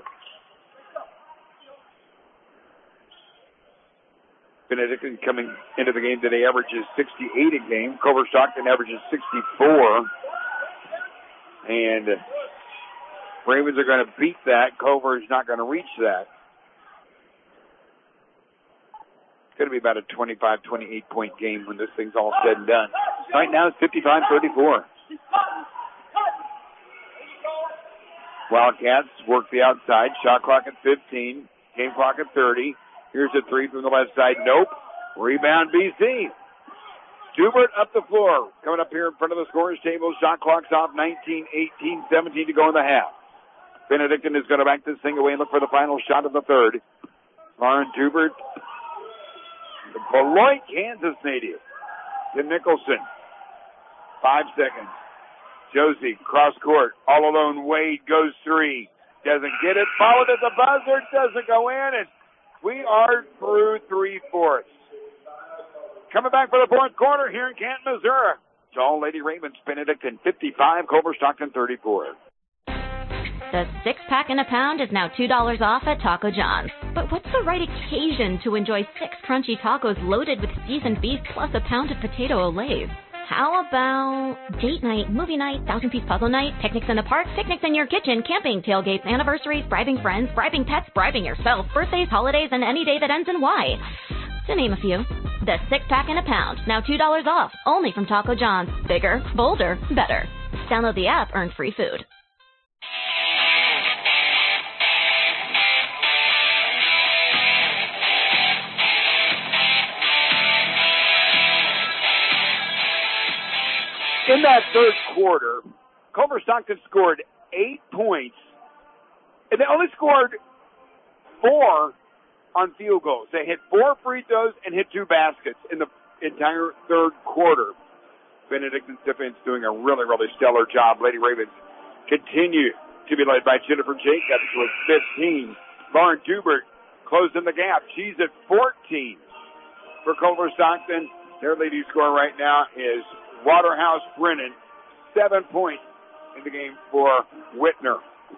Benedictine coming into the game today averages sixty-eight a game. Culver Stockton averages sixty-four. And Ravens are going to beat that. Culver is not going to reach that. It's going to be about a twenty-five, twenty-eight point game when this thing's all said and done. Right now it's fifty-five thirty-four. Wildcats work the outside. Shot clock at fifteen. Game clock at thirty. Here's a three from the left side. Nope. Rebound B C. Dubert up the floor. Coming up here in front of the scorer's table. Shot clock's off. nineteen, eighteen, seventeen to go in the half. Benedictine is going to back this thing away and look for the final shot of the third. Lauren Dubert, the Beloit, Kansas native. To Nicholson. Five seconds. Josie, cross court. All alone. Wade goes three. Doesn't get it. Followed at the buzzer. Doesn't go in. And we are through three-fourths. Coming back for the fourth quarter here in Canton, Missouri. It's all Lady Ravens, Benedictine fifty-five, Culver Stockton thirty-four. The six-pack in a pound is now two dollars off at Taco John's. But what's the right occasion to enjoy six crunchy tacos loaded with seasoned beef plus a pound of potato olaves? How about date night, movie night, thousand-piece puzzle night, picnics in the park, picnics in your kitchen, camping, tailgates, anniversaries, bribing friends, bribing pets, bribing yourself, birthdays, holidays, and any day that ends in Y. To name a few. The six-pack in a pound, now two dollars off, only from Taco John's. Bigger, bolder, better. Download the app, earn free food. In that third quarter, Culver Stockton scored eight points, and they only scored four on field goals. They hit four free throws and hit two baskets in the entire third quarter. Benedictine defense doing a really, really stellar job. Lady Ravens continue to be led by Jennifer Jacobs with fifteen. Lauren Dubert closing the gap. She's at fourteen for Culver Stockton. Their leading scorer right now is Waterhouse Brennan, seven points in the game for Whitner.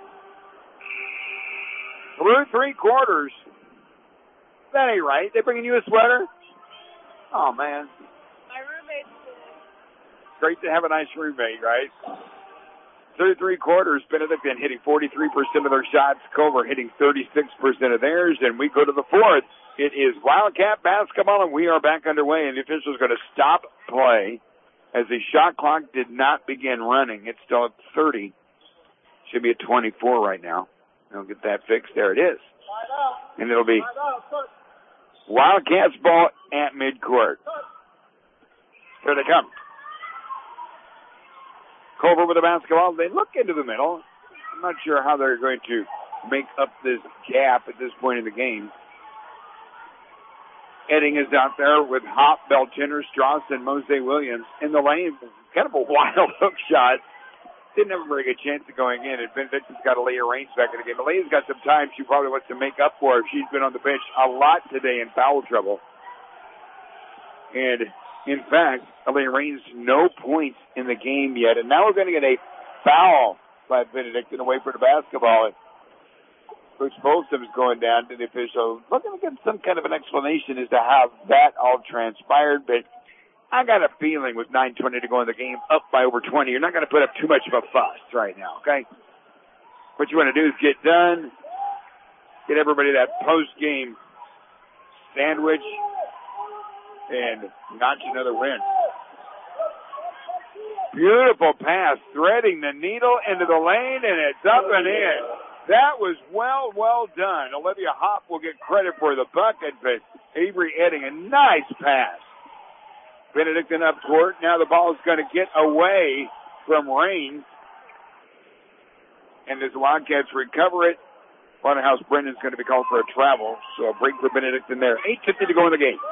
Through three quarters. That ain't right. They bringing you a sweater? Oh, man. My roommate's Great to have a nice roommate, right? Through three quarters, Benedictine hitting forty-three percent of their shots. Culver hitting thirty-six percent of theirs. And we go to the fourth. It is Wildcat basketball, and we are back underway. And the official's going to stop play as the shot clock did not begin running. It's still at thirty. Should be at twenty-four right now. They'll get that fixed. There it is. And it'll be Wildcats ball at midcourt. Here they come. Culver with the basketball. They look into the middle. I'm not sure how they're going to make up this gap at this point in the game. Edding is out there with Hop, Beltiner, Strauss, and Mose Williams in the lane. Kind of a wild hook shot. Didn't have a very good chance of going in. And Benedict's got Aaliyah Raines back in the game. Aaliyah's got some time she probably wants to make up for if she's been on the bench a lot today in foul trouble. And, in fact, Aaliyah Raines, no points in the game yet. And now we're going to get a foul by Benedictine away for the basketball. And Coach Folsom's going down to the official, looking to get some kind of an explanation as to how that all transpired. But I got a feeling with nine twenty to go in the game, up by over twenty, you're not going to put up too much of a fuss right now, okay? What you want to do is get done, get everybody that post-game sandwich, and notch another win. Beautiful pass, threading the needle into the lane, and it's up and in. That was well, well done. Olivia Hop will get credit for the bucket, but Avery Edding, a nice pass. Benedictine up court. Now the ball is going to get away from Raines. And as the Wildcats recover it, Waterhouse Brendan's going to be called for a travel. So a break for Benedictine there. eight fifty to go in the game.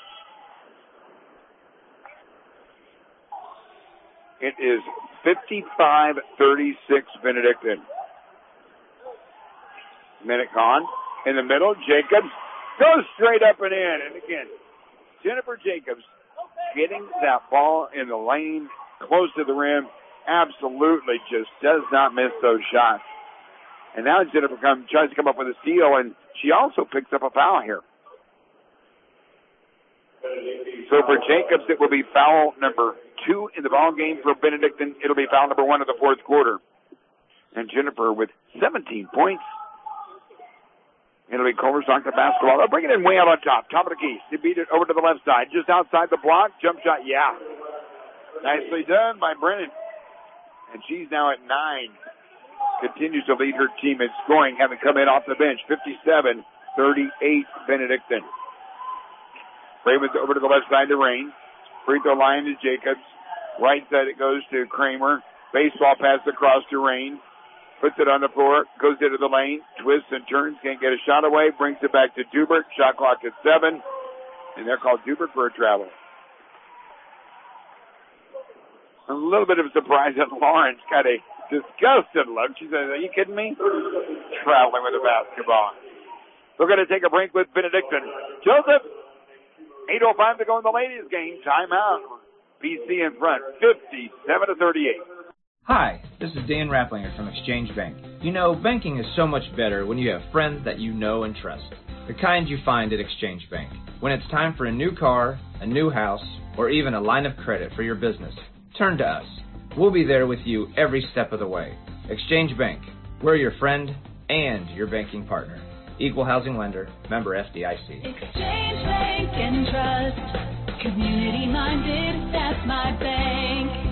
It is fifty-five thirty-six Benedictine. Minute gone. In the middle, Jacobs goes straight up and in. And again, Jennifer Jacobs getting that ball in the lane close to the rim absolutely just does not miss those shots. And now Jennifer come, tries to come up with a steal, and she also picks up a foul here. So for Jacobs, it will be foul number two in the ball game. For Benedictine, it'll be foul number one of the fourth quarter. And Jennifer with seventeen points. It'll be Culver Stockton basketball. They'll bring it in way out on top. Top of the key. They beat it over to the left side. Just outside the block. Jump shot. Yeah. Nicely done by Brennan. And she's now at nine. Continues to lead her team in scoring, having come in off the bench. fifty-seven thirty-eight Benedictine. Ravens over to the left side to Raines. Free throw line to Jacobs. Right side it goes to Kramer. Baseball pass across to Raines. Puts it on the floor, goes into the lane, twists and turns, can't get a shot away, brings it back to Dubert. Shot clock at seven, and they're called Dubert for a travel. A little bit of a surprise that Lawrence got a disgusted look. She says, are you kidding me? Traveling with the basketball. We're going to take a break with Benedictine. Joseph, eight oh five to go in the ladies' game. Timeout. B C in front, fifty-seven to thirty-eight. Hi, this is Dan Rapplinger from Exchange Bank. You know, banking is so much better when you have friends that you know and trust. The kind you find at Exchange Bank. When it's time for a new car, a new house, or even a line of credit for your business, turn to us. We'll be there with you every step of the way. Exchange Bank. We're your friend and your banking partner. Equal housing lender. Member F D I C. Exchange Bank and Trust. Community minded, that's my bank.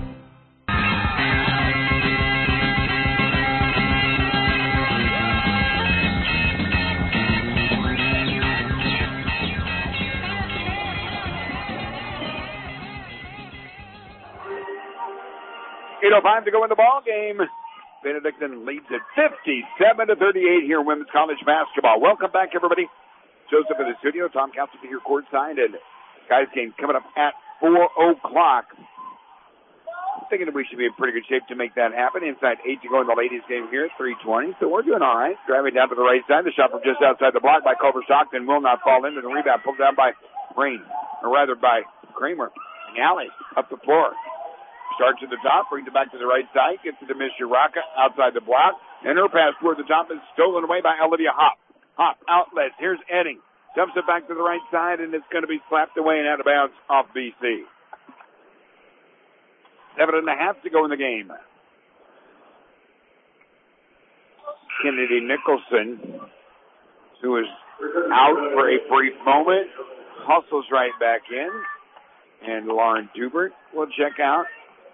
eight oh five to go in the ball game. Benedictine leads at fifty-seven to thirty-eight here in women's college basketball. Welcome back, everybody. Joseph in the studio. Tom Castle here courtside, and guys game coming up at four o'clock. I'm thinking that we should be in pretty good shape to make that happen. Inside eight to go in the ladies game here at three twenty. So we're doing all right. Driving down to the right side. The shot from just outside the block by Culver Stockton will not fall into the rebound. Pulled down by Rain, or rather by Kramer. And Alley up the floor. Starts at the top, brings it back to the right side, gets it to Miss Uraka outside the block, and her pass toward the top is stolen away by Olivia Hop. Hop outlets. Here's Edding. Dumps it back to the right side, and it's going to be slapped away and out of bounds off B C. Seven and a half to go in the game. Kennedy Nicholson, who is out for a brief moment, hustles right back in, and Lauren Dubert will check out.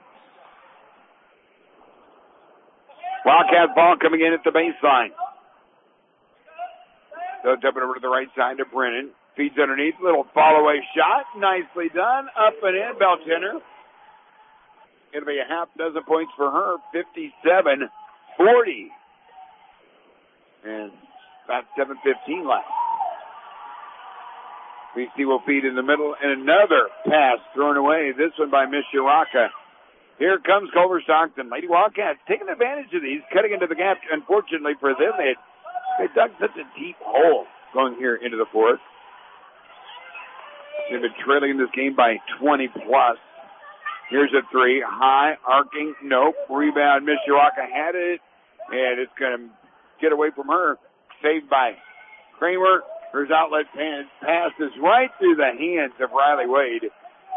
Wildcat ball coming in at the baseline. They'll dump it over to the right side to Brennan. Feeds underneath. Little fall away shot. Nicely done. Up and in. Beltiner. It'll be a half dozen points for her, fifty-seven forty. And about seven fifteen left. B C will feed in the middle, and another pass thrown away. This one by Miss Shiraka. Here comes Culver Stockton. Lady Wildcats taking advantage of these, cutting into the gap. Unfortunately for them, they they dug such a deep hole going here into the fourth. They've been trailing in this game by twenty plus. Here's a three, high, arcing, nope. Rebound, Miss Shiraka had it, and it's going to get away from her. Saved by Kramer. Her outlet pass is right through the hands of Riley Wade.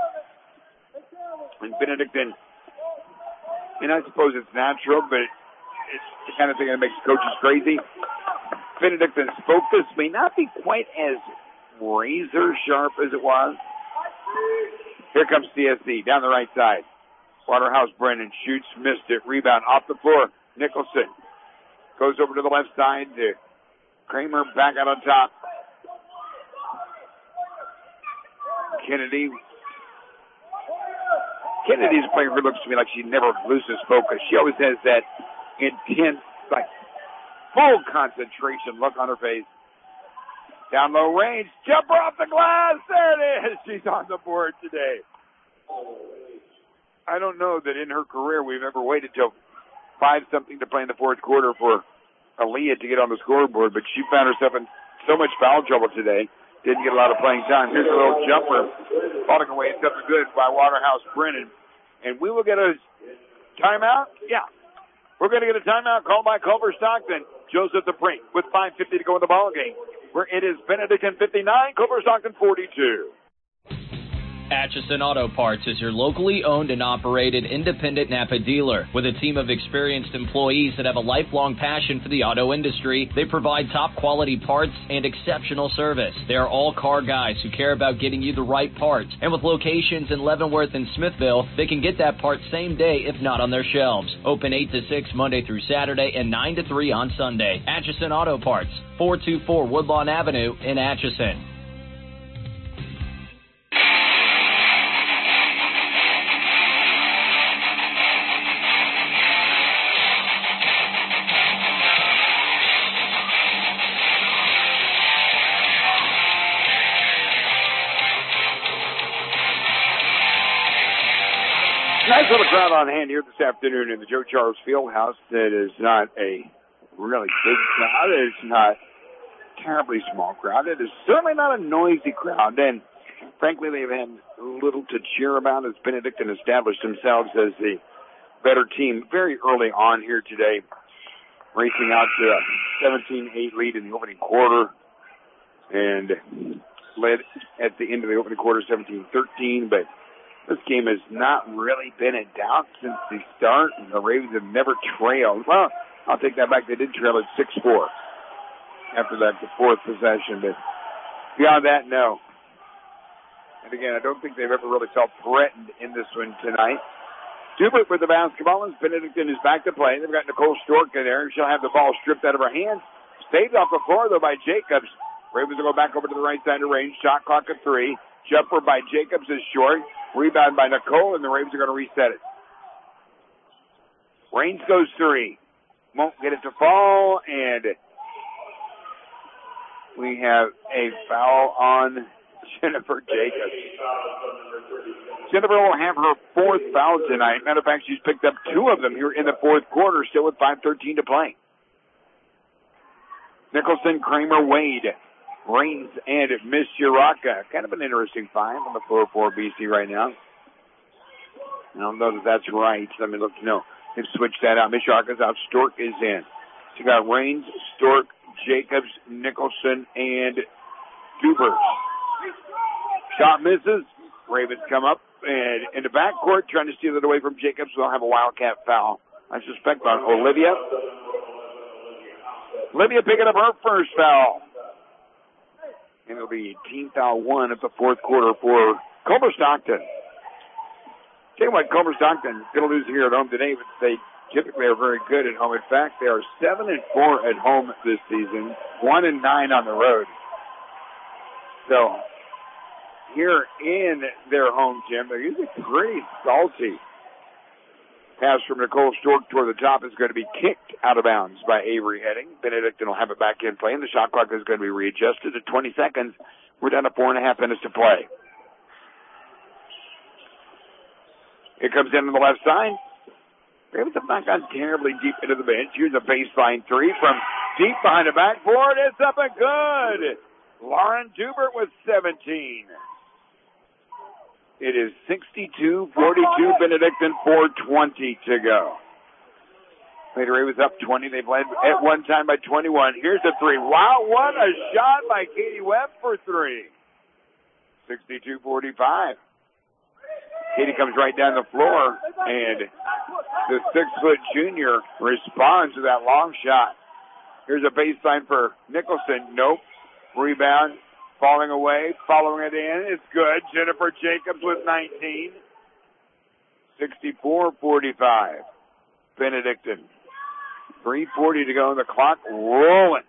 And Benedictine, and I suppose it's natural, but it's the kind of thing that makes coaches crazy. Benedictine's focus may not be quite as razor sharp as it was. Here comes C S C down the right side. Waterhouse Brennan shoots, missed it. Rebound off the floor. Nicholson goes over to the left side to Kramer back out on top. Kennedy. Kennedy's player who looks to me like she never loses focus. She always has that intense, like, full concentration look on her face. Down low range, jumper off the glass. There it is. She's on the board today. I don't know that in her career we've ever waited till five something to play in the fourth quarter for Aaliyah to get on the scoreboard, but she found herself in so much foul trouble today. Didn't get a lot of playing time. Here's a little jumper falling away. It's up to good by Waterhouse Brennan. And we will get a timeout. Yeah. We're going to get a timeout called by Culver Stockton. Joseph the Brink with five fifty to go in the ball game. Where it is Benedictine fifty-nine, Culver Stockton forty-two. Atchison Auto Parts is your locally owned and operated independent Napa dealer. With a team of experienced employees that have a lifelong passion for the auto industry, they provide top quality parts and exceptional service. They are all car guys who care about getting you the right parts. And with locations in Leavenworth and Smithville, they can get that part same day if not on their shelves. Open eight to six Monday through Saturday and nine to three on Sunday. Atchison Auto Parts, four two four Woodlawn Avenue in Atchison. Nice little crowd on hand here this afternoon in the Joe Charles Fieldhouse. It is not a really big crowd. It's not a terribly small crowd. It is certainly not a noisy crowd. And frankly, they've had little to cheer about as Benedictine established themselves as the better team very early on here today, racing out to a seventeen eight lead in the opening quarter and led at the end of the opening quarter seventeen thirteen. But this game has not really been in doubt since the start. The Ravens have never trailed. Well, I'll take that back. They did trail at six four after that, the fourth possession. But beyond that, no. And again, I don't think they've ever really felt threatened in this one tonight. Dubert with the basketball as Benedictine is back to play. They've got Nicole Stork in there. She'll have the ball stripped out of her hands. Saved off the floor, though, by Jacobs. Ravens will go back over to the right side of range. Shot clock at three. Jumper by Jacobs is short. Rebound by Nicole, and the Ravens are going to reset it. Raines goes three. Won't get it to fall, and we have a foul on Jennifer Jacobs. Jennifer will have her fourth foul tonight. Matter of fact, she's picked up two of them here in the fourth quarter, still with five thirteen to play. Nicholson, Kramer, Wade, Raines, and Miss Shiraka. Kind of an interesting five on the floor for B C right now. I don't know that that's right. Let me look. No, they've switched that out. Miss Shiraka's out. Stork is in. So you got Raines, Stork, Jacobs, Nicholson, and Dubert. Shot misses. Ravens come up and in the backcourt trying to steal it away from Jacobs. We'll have a Wildcat foul, I suspect, on Olivia. Olivia picking up her first foul. And it'll be team foul one of the fourth quarter for Culver Stockton. Tell you what, Culver Stockton going to lose here at home today, but they typically are very good at home. In fact, they are seven and four at home this season, one and nine on the road. So here in their home gym, they're usually pretty salty. Pass from Nicole Stork toward the top is going to be kicked out of bounds by Avery Heading. Benedictine will have it back in play, and the shot clock is going to be readjusted to twenty seconds. We're down to four and a half minutes to play. It comes in on the left side. Ravens have not gone terribly deep into the bench. Here's a baseline three from deep behind the backboard. It's up and good. Lauren Dubert with seventeen. It is sixty-two forty-two, Benedictine, four twenty to go. Later, it was up twenty. They've led at one time by twenty-one. Here's a three. Wow, what a shot by Katie Webb for three. sixty-two forty-five. Katie comes right down the floor, and the six-foot junior responds to that long shot. Here's a baseline for Nicholson. Nope. Rebound. Falling away, following it in. It's good. Jennifer Jacobs with nineteen. sixty-four forty-five. Benedictine. three forty to go on the clock. Rolling.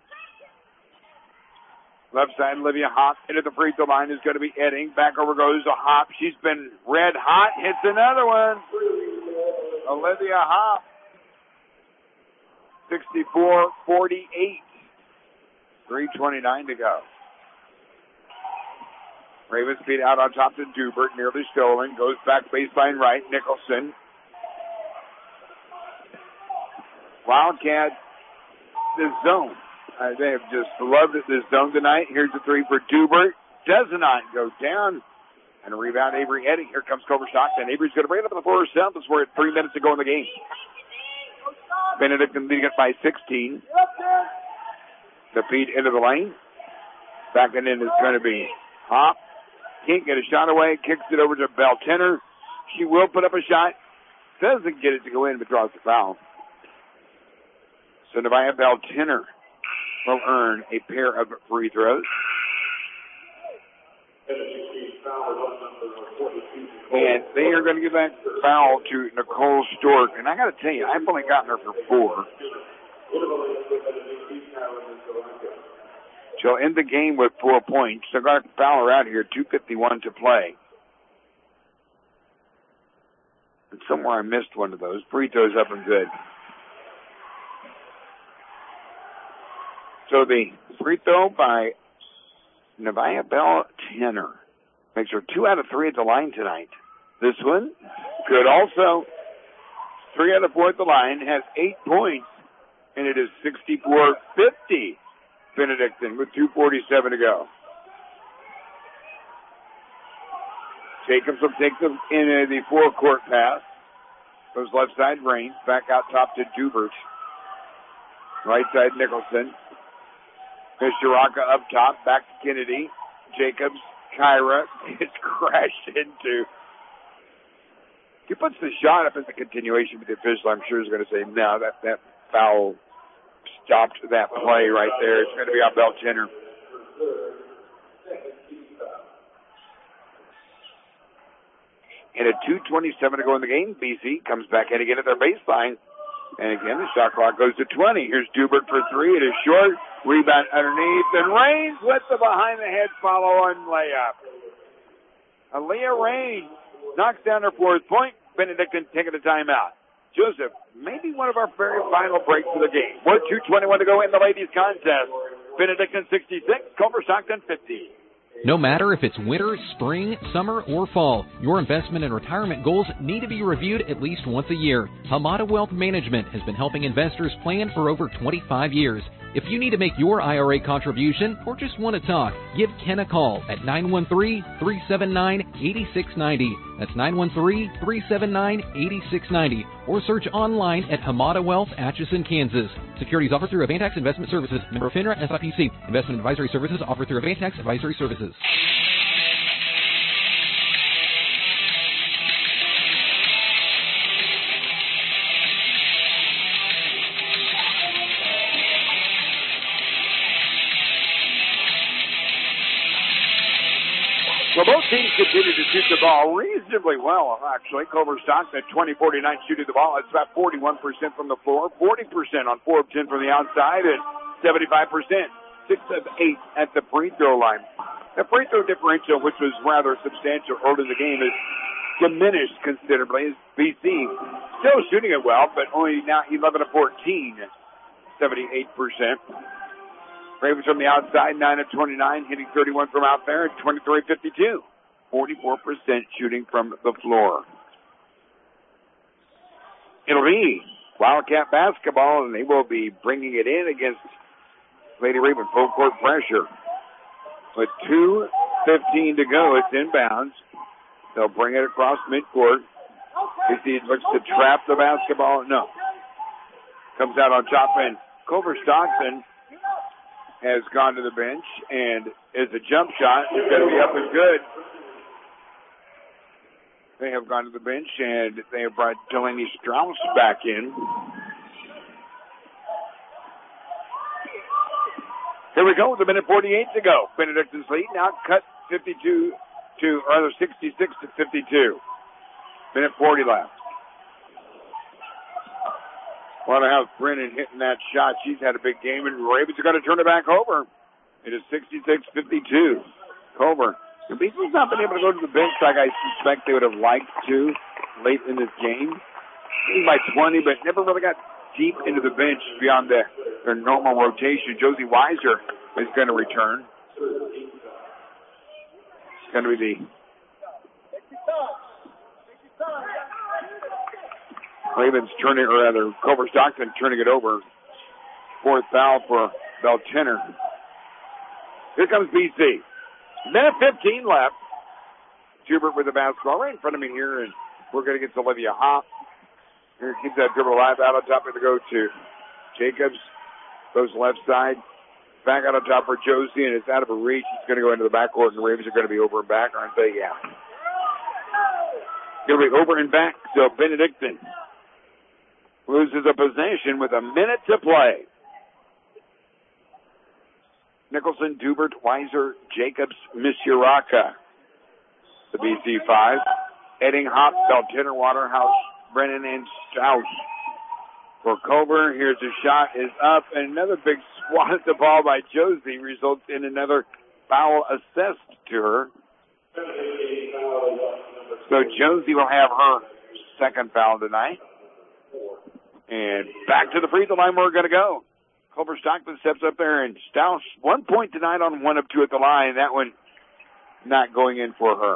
Left side, Olivia Hop into the free throw line is going to be Edding. Back over goes to Hop. She's been red hot. Hits another one. Olivia Hop. sixty-four forty-eight. three twenty-nine to go. Ravens feed out on top to Dubert, nearly stolen. Goes back baseline right. Nicholson. Wildcat, this zone. Uh, they have just loved it, this zone tonight. Here's the three for Dubert. Does not go down. And a rebound, Avery Edding. Here comes Culver Stockton. Avery's going to bring it up on the floor herself as we're at three minutes to go in the game. Benedictine leading it by sixteen. The feed into the lane. Backing in is going to be Hop. Can't get a shot away. Kicks it over to Beltenner. She will put up a shot. Doesn't get it to go in, but draws the foul. So Nevaeh Beltenner will earn a pair of free throws. And they are going to give that foul to Nicole Stork. And I got to tell you, I've only gotten her for four. She'll end the game with four points. They're going to foul her out here, two fifty-one to play. And somewhere I missed one of those. Free throws up and good. So the free throw by Nevaeh Beltenner makes her two out of three at the line tonight. This one, good also. Three out of four at the line, has eight points, and it is sixty-four fifty. Benedictine with two forty-seven to go. Jacobs will take them in the four-court pass. Goes left side, Rains. Back out top to Dubert. Right side, Nicholson. Mishawaka up top. Back to Kennedy. Jacobs. Kyra gets crashed into. He puts the shot up as a continuation, but the official, I'm sure, is going to say, no, that, that foul stopped that play right there. It's going to be on Beltenner. And at two twenty-seven to go in the game, B C comes back in again at their baseline. And again, the shot clock goes to twenty. Here's Dubert for three. It is short. Rebound underneath. And Rains with the behind-the-head follow-on layup. Aaliyah Rains knocks down her fourth point. Benedictine taking a timeout. Joseph, maybe one of our very final breaks of the game. We're two twenty-one to go in the ladies' contest. Benedictine sixty-six, Culver Stockton fifty. No matter if it's winter, spring, summer, or fall, your investment and retirement goals need to be reviewed at least once a year. Hamada Wealth Management has been helping investors plan for over twenty-five years. If you need to make your I R A contribution or just want to talk, give Ken a call at nine one three, three seven nine, eight six nine zero. That's nine one three, three seven nine, eight six nine zero. Or search online at Hamada Wealth, Atchison, Kansas. Securities offered through Avantax Investment Services. Member FINRA S I P C. Investment advisory services offered through Avantax Advisory Services. Well, both teams continue to shoot the ball reasonably well, actually. Culver Stockton at twenty forty-nine shooting the ball. It's about forty-one percent from the floor, forty percent on four of ten from the outside, and seventy-five percent, six of eight at the free throw line. The free throw differential, which was rather substantial early in the game, is diminished considerably as B C still shooting it well, but only now eleven of fourteen, seventy-eight percent. Ravens from the outside, nine of twenty-nine, hitting thirty-one from out there, and twenty-three of fifty-two. forty-four percent shooting from the floor. It'll be Wildcat basketball, and they will be bringing it in against Lady Raven. Full court pressure. With two fifteen to go, it's inbounds. They'll bring it across midcourt. B C looks to trap the basketball. No. Comes out on top, and Culver Stockton has gone to the bench, and is a jump shot. It's going to be up and good. They have gone to the bench, and they have brought Delaney Strauss back in. Here we go with a minute forty-eight to go. Benedictines lead now cut fifty-two to, or rather sixty-six to fifty-two. Minute forty left. Want to have Brennan hitting that shot. She's had a big game, and Ravens are going to turn it back over. It is sixty-six fifty-two. Culver. The Beatles not been able to go to the bench like I suspect they would have liked to late in this game. By twenty, but never really got deep into the bench beyond the, their normal rotation. Josie Weiser is going to return. It's going to be the Ravens turning, or rather, Culver Stockton turning it over. Fourth foul for Beltenner. Here comes B C. Minute fifteen left. Schubert with the basketball right in front of me here, and we're going to get to Olivia Hopp. Here keeps that dribble alive. Out on top, going to go to Jacobs. Goes left side. Back out on top for Josie, and it's out of her reach. It's going to go into the backcourt, and the Ravens are going to be over and back, aren't they? Yeah. Going to be over and back, so Benedictine loses a possession with a minute to play. Nicholson, Dubert, Weiser, Jacobs, Misuraka. The B C five. Edding, Hopp, Beltenner, Waterhouse, Brennan, and Strauss. For Culver, here's a shot, is up, and another big swat at the ball by Josie results in another foul assessed to her. So Josie will have her second foul tonight. And back to the free throw line we're going to go. Culver Stockton steps up there, and Strauss, one point tonight on one of two at the line. That one not going in for her.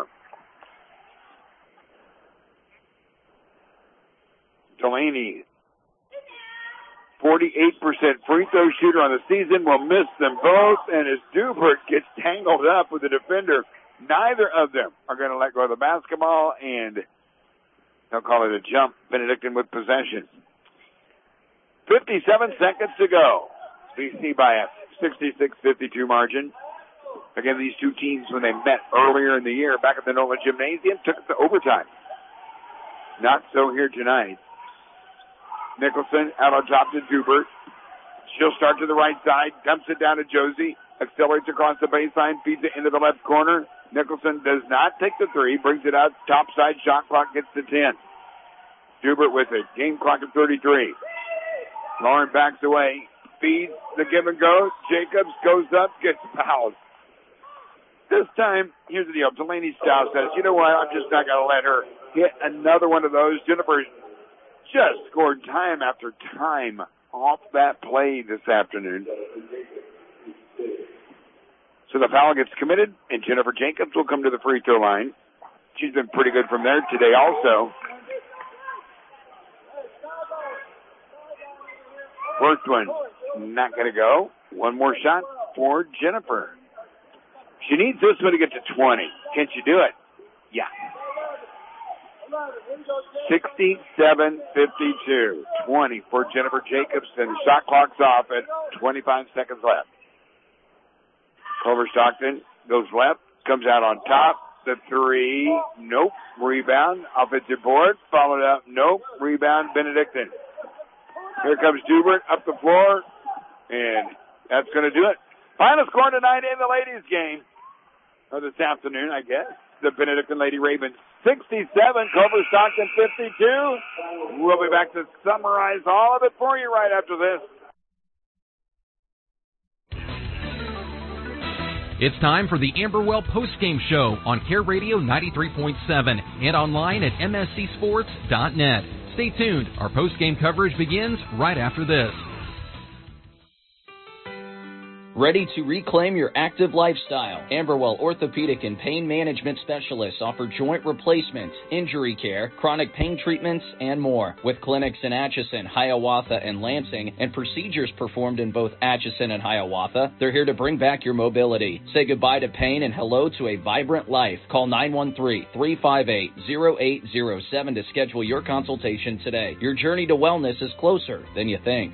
Delaney, forty-eight percent free throw shooter on the season, will miss them both, and as Dubert gets tangled up with the defender, neither of them are going to let go of the basketball, and they'll call it a jump. Benedictine with possession. fifty-seven seconds to go. B C by a sixty-six fifty-two margin. Again, these two teams, when they met earlier in the year back at the Nola Gymnasium, took it to overtime. Not so here tonight. Nicholson out on top to Dubert. She'll start to the right side, dumps it down to Josie, accelerates across the baseline, feeds it into the left corner. Nicholson does not take the three, brings it out, top side, shot clock gets to ten. Dubert with it, game clock at thirty-three. Lauren backs away, feeds the give and go. Jacobs goes up, gets fouled. This time, here's the deal. Delaney Strauss says, you know what, I'm just not going to let her hit another one of those. Jennifer just scored time after time off that play this afternoon. So the foul gets committed, and Jennifer Jacobs will come to the free throw line. She's been pretty good from there today also. First one, not going to go. One more shot for Jennifer. She needs this one to get to twenty. Can she do it? Yeah. sixty-seven fifty-two. twenty for Jennifer Jacobs, and the shot clock's off at twenty-five seconds left. Culver Stockton goes left, comes out on top. The three, nope. Rebound, offensive board, followed up, nope. Rebound, Benedictine. Here comes Dubert up the floor, and that's going to do it. Final score tonight in the ladies' game, or this afternoon, I guess. The Benedictine Lady Ravens sixty-seven, Culver Stockton fifty-two. We'll be back to summarize all of it for you right after this. It's time for the Amberwell Postgame Show on Care Radio ninety-three point seven and online at M S C sports dot net. Stay tuned. Our postgame coverage begins right after this. Ready to reclaim your active lifestyle? Amberwell Orthopedic and Pain Management Specialists offer joint replacement, injury care, chronic pain treatments, and more. With clinics in Atchison, Hiawatha, and Lansing, and procedures performed in both Atchison and Hiawatha, they're here to bring back your mobility. Say goodbye to pain and hello to a vibrant life. Call nine one three, three five eight, zero eight zero seven to schedule your consultation today. Your journey to wellness is closer than you think.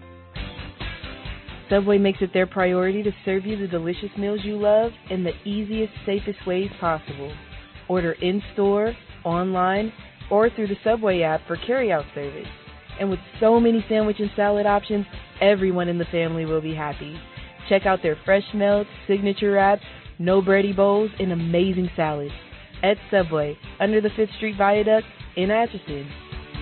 Subway makes it their priority to serve you the delicious meals you love in the easiest, safest ways possible. Order in-store, online, or through the Subway app for carry-out service. And with so many sandwich and salad options, everyone in the family will be happy. Check out their fresh melts, signature wraps, no bready bowls, and amazing salads. At Subway, under the fifth Street Viaduct in Atchison.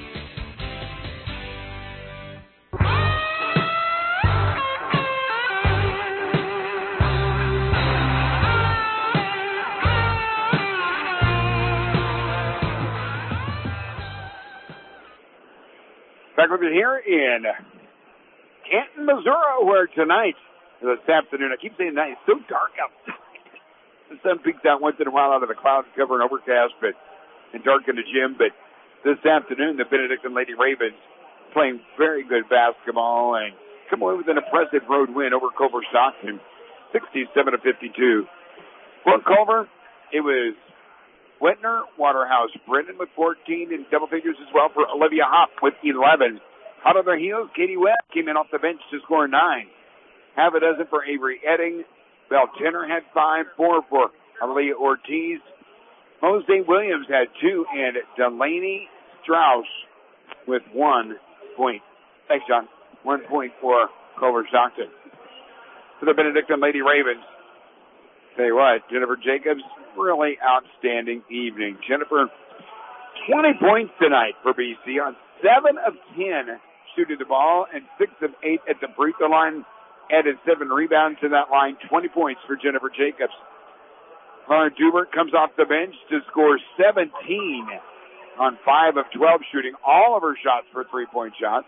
Back with you here in Canton, Missouri, where tonight, this afternoon, I keep saying night, it's so dark outside. The sun peeks out once in a while out of the clouds, cover and overcast, but and dark in the gym. But this afternoon, the Benedictine Lady Ravens playing very good basketball and come away with an impressive road win over Culver Stockton, sixty-seven to fifty-two. For Culver, it was Whitner, Waterhouse, Brendan with fourteen, and double figures as well for Olivia Hopp with eleven. Hot on their heels, Katie Webb came in off the bench to score nine. Half a dozen for Avery Edding. Bell Tenor had five, four for Aaliyah Ortiz. Jose Williams had two, and Delaney Strauss with one point. Thanks, John. One point for Culver Stockton. For the Benedictine Lady Ravens, tell you what, Jennifer Jacobs, really outstanding evening. Jennifer, twenty points tonight for B C on seven of ten shooting the ball and six of eight at the free throw line. Added seven rebounds to that line. twenty points for Jennifer Jacobs. Lauren Dubert comes off the bench to score seventeen on five of twelve shooting. All of her shots for three-point shots.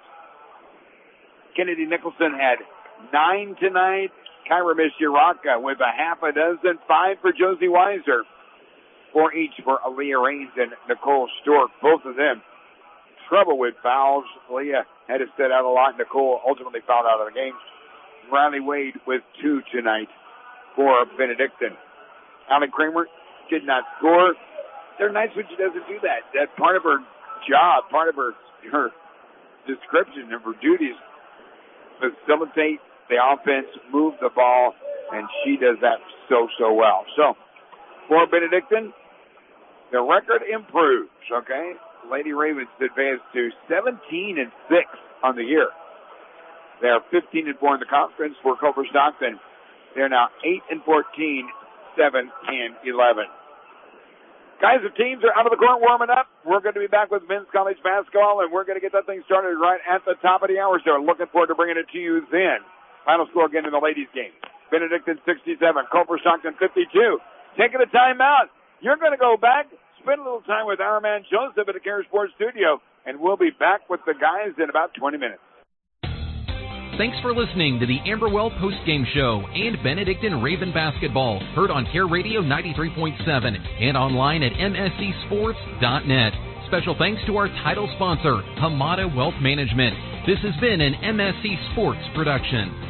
Kennedy Nicholson had nine tonight. Kyra Mishiraka with a half a dozen, five for Josie Weiser, four each for Aaliyah Raines and Nicole Stork. Both of them trouble with fouls. Aaliyah had to sit out a lot. Nicole ultimately fouled out of the game. Riley Wade with two tonight for Benedictine. Allie Kramer did not score. They're nice when she doesn't do that. That's part of her job, part of her her description of her duties. Facilitate the offense, move the ball, and she does that so, so well. So, for Benedictine, the record improves, okay? Lady Ravens advanced to seventeen and six on the year. They are fifteen and four in the conference. For Culver Stockton, they're now eight and fourteen, seven and eleven. Guys, the teams are out of the court warming up. We're going to be back with men's college basketball, and we're going to get that thing started right at the top of the hour. So looking forward to bringing it to you then. Final score again in the ladies' game. Benedictine sixty-seven, Culver Stockton fifty-two. Taking a timeout. You're going to go back, spend a little time with our man Joseph at the Care Sports Studio, and we'll be back with the guys in about twenty minutes. Thanks for listening to the Amberwell Postgame Show and Benedictine Raven Basketball, heard on Care Radio ninety-three point seven and online at M S C sports dot net. Special thanks to our title sponsor, Hamada Wealth Management. This has been an M S C Sports production.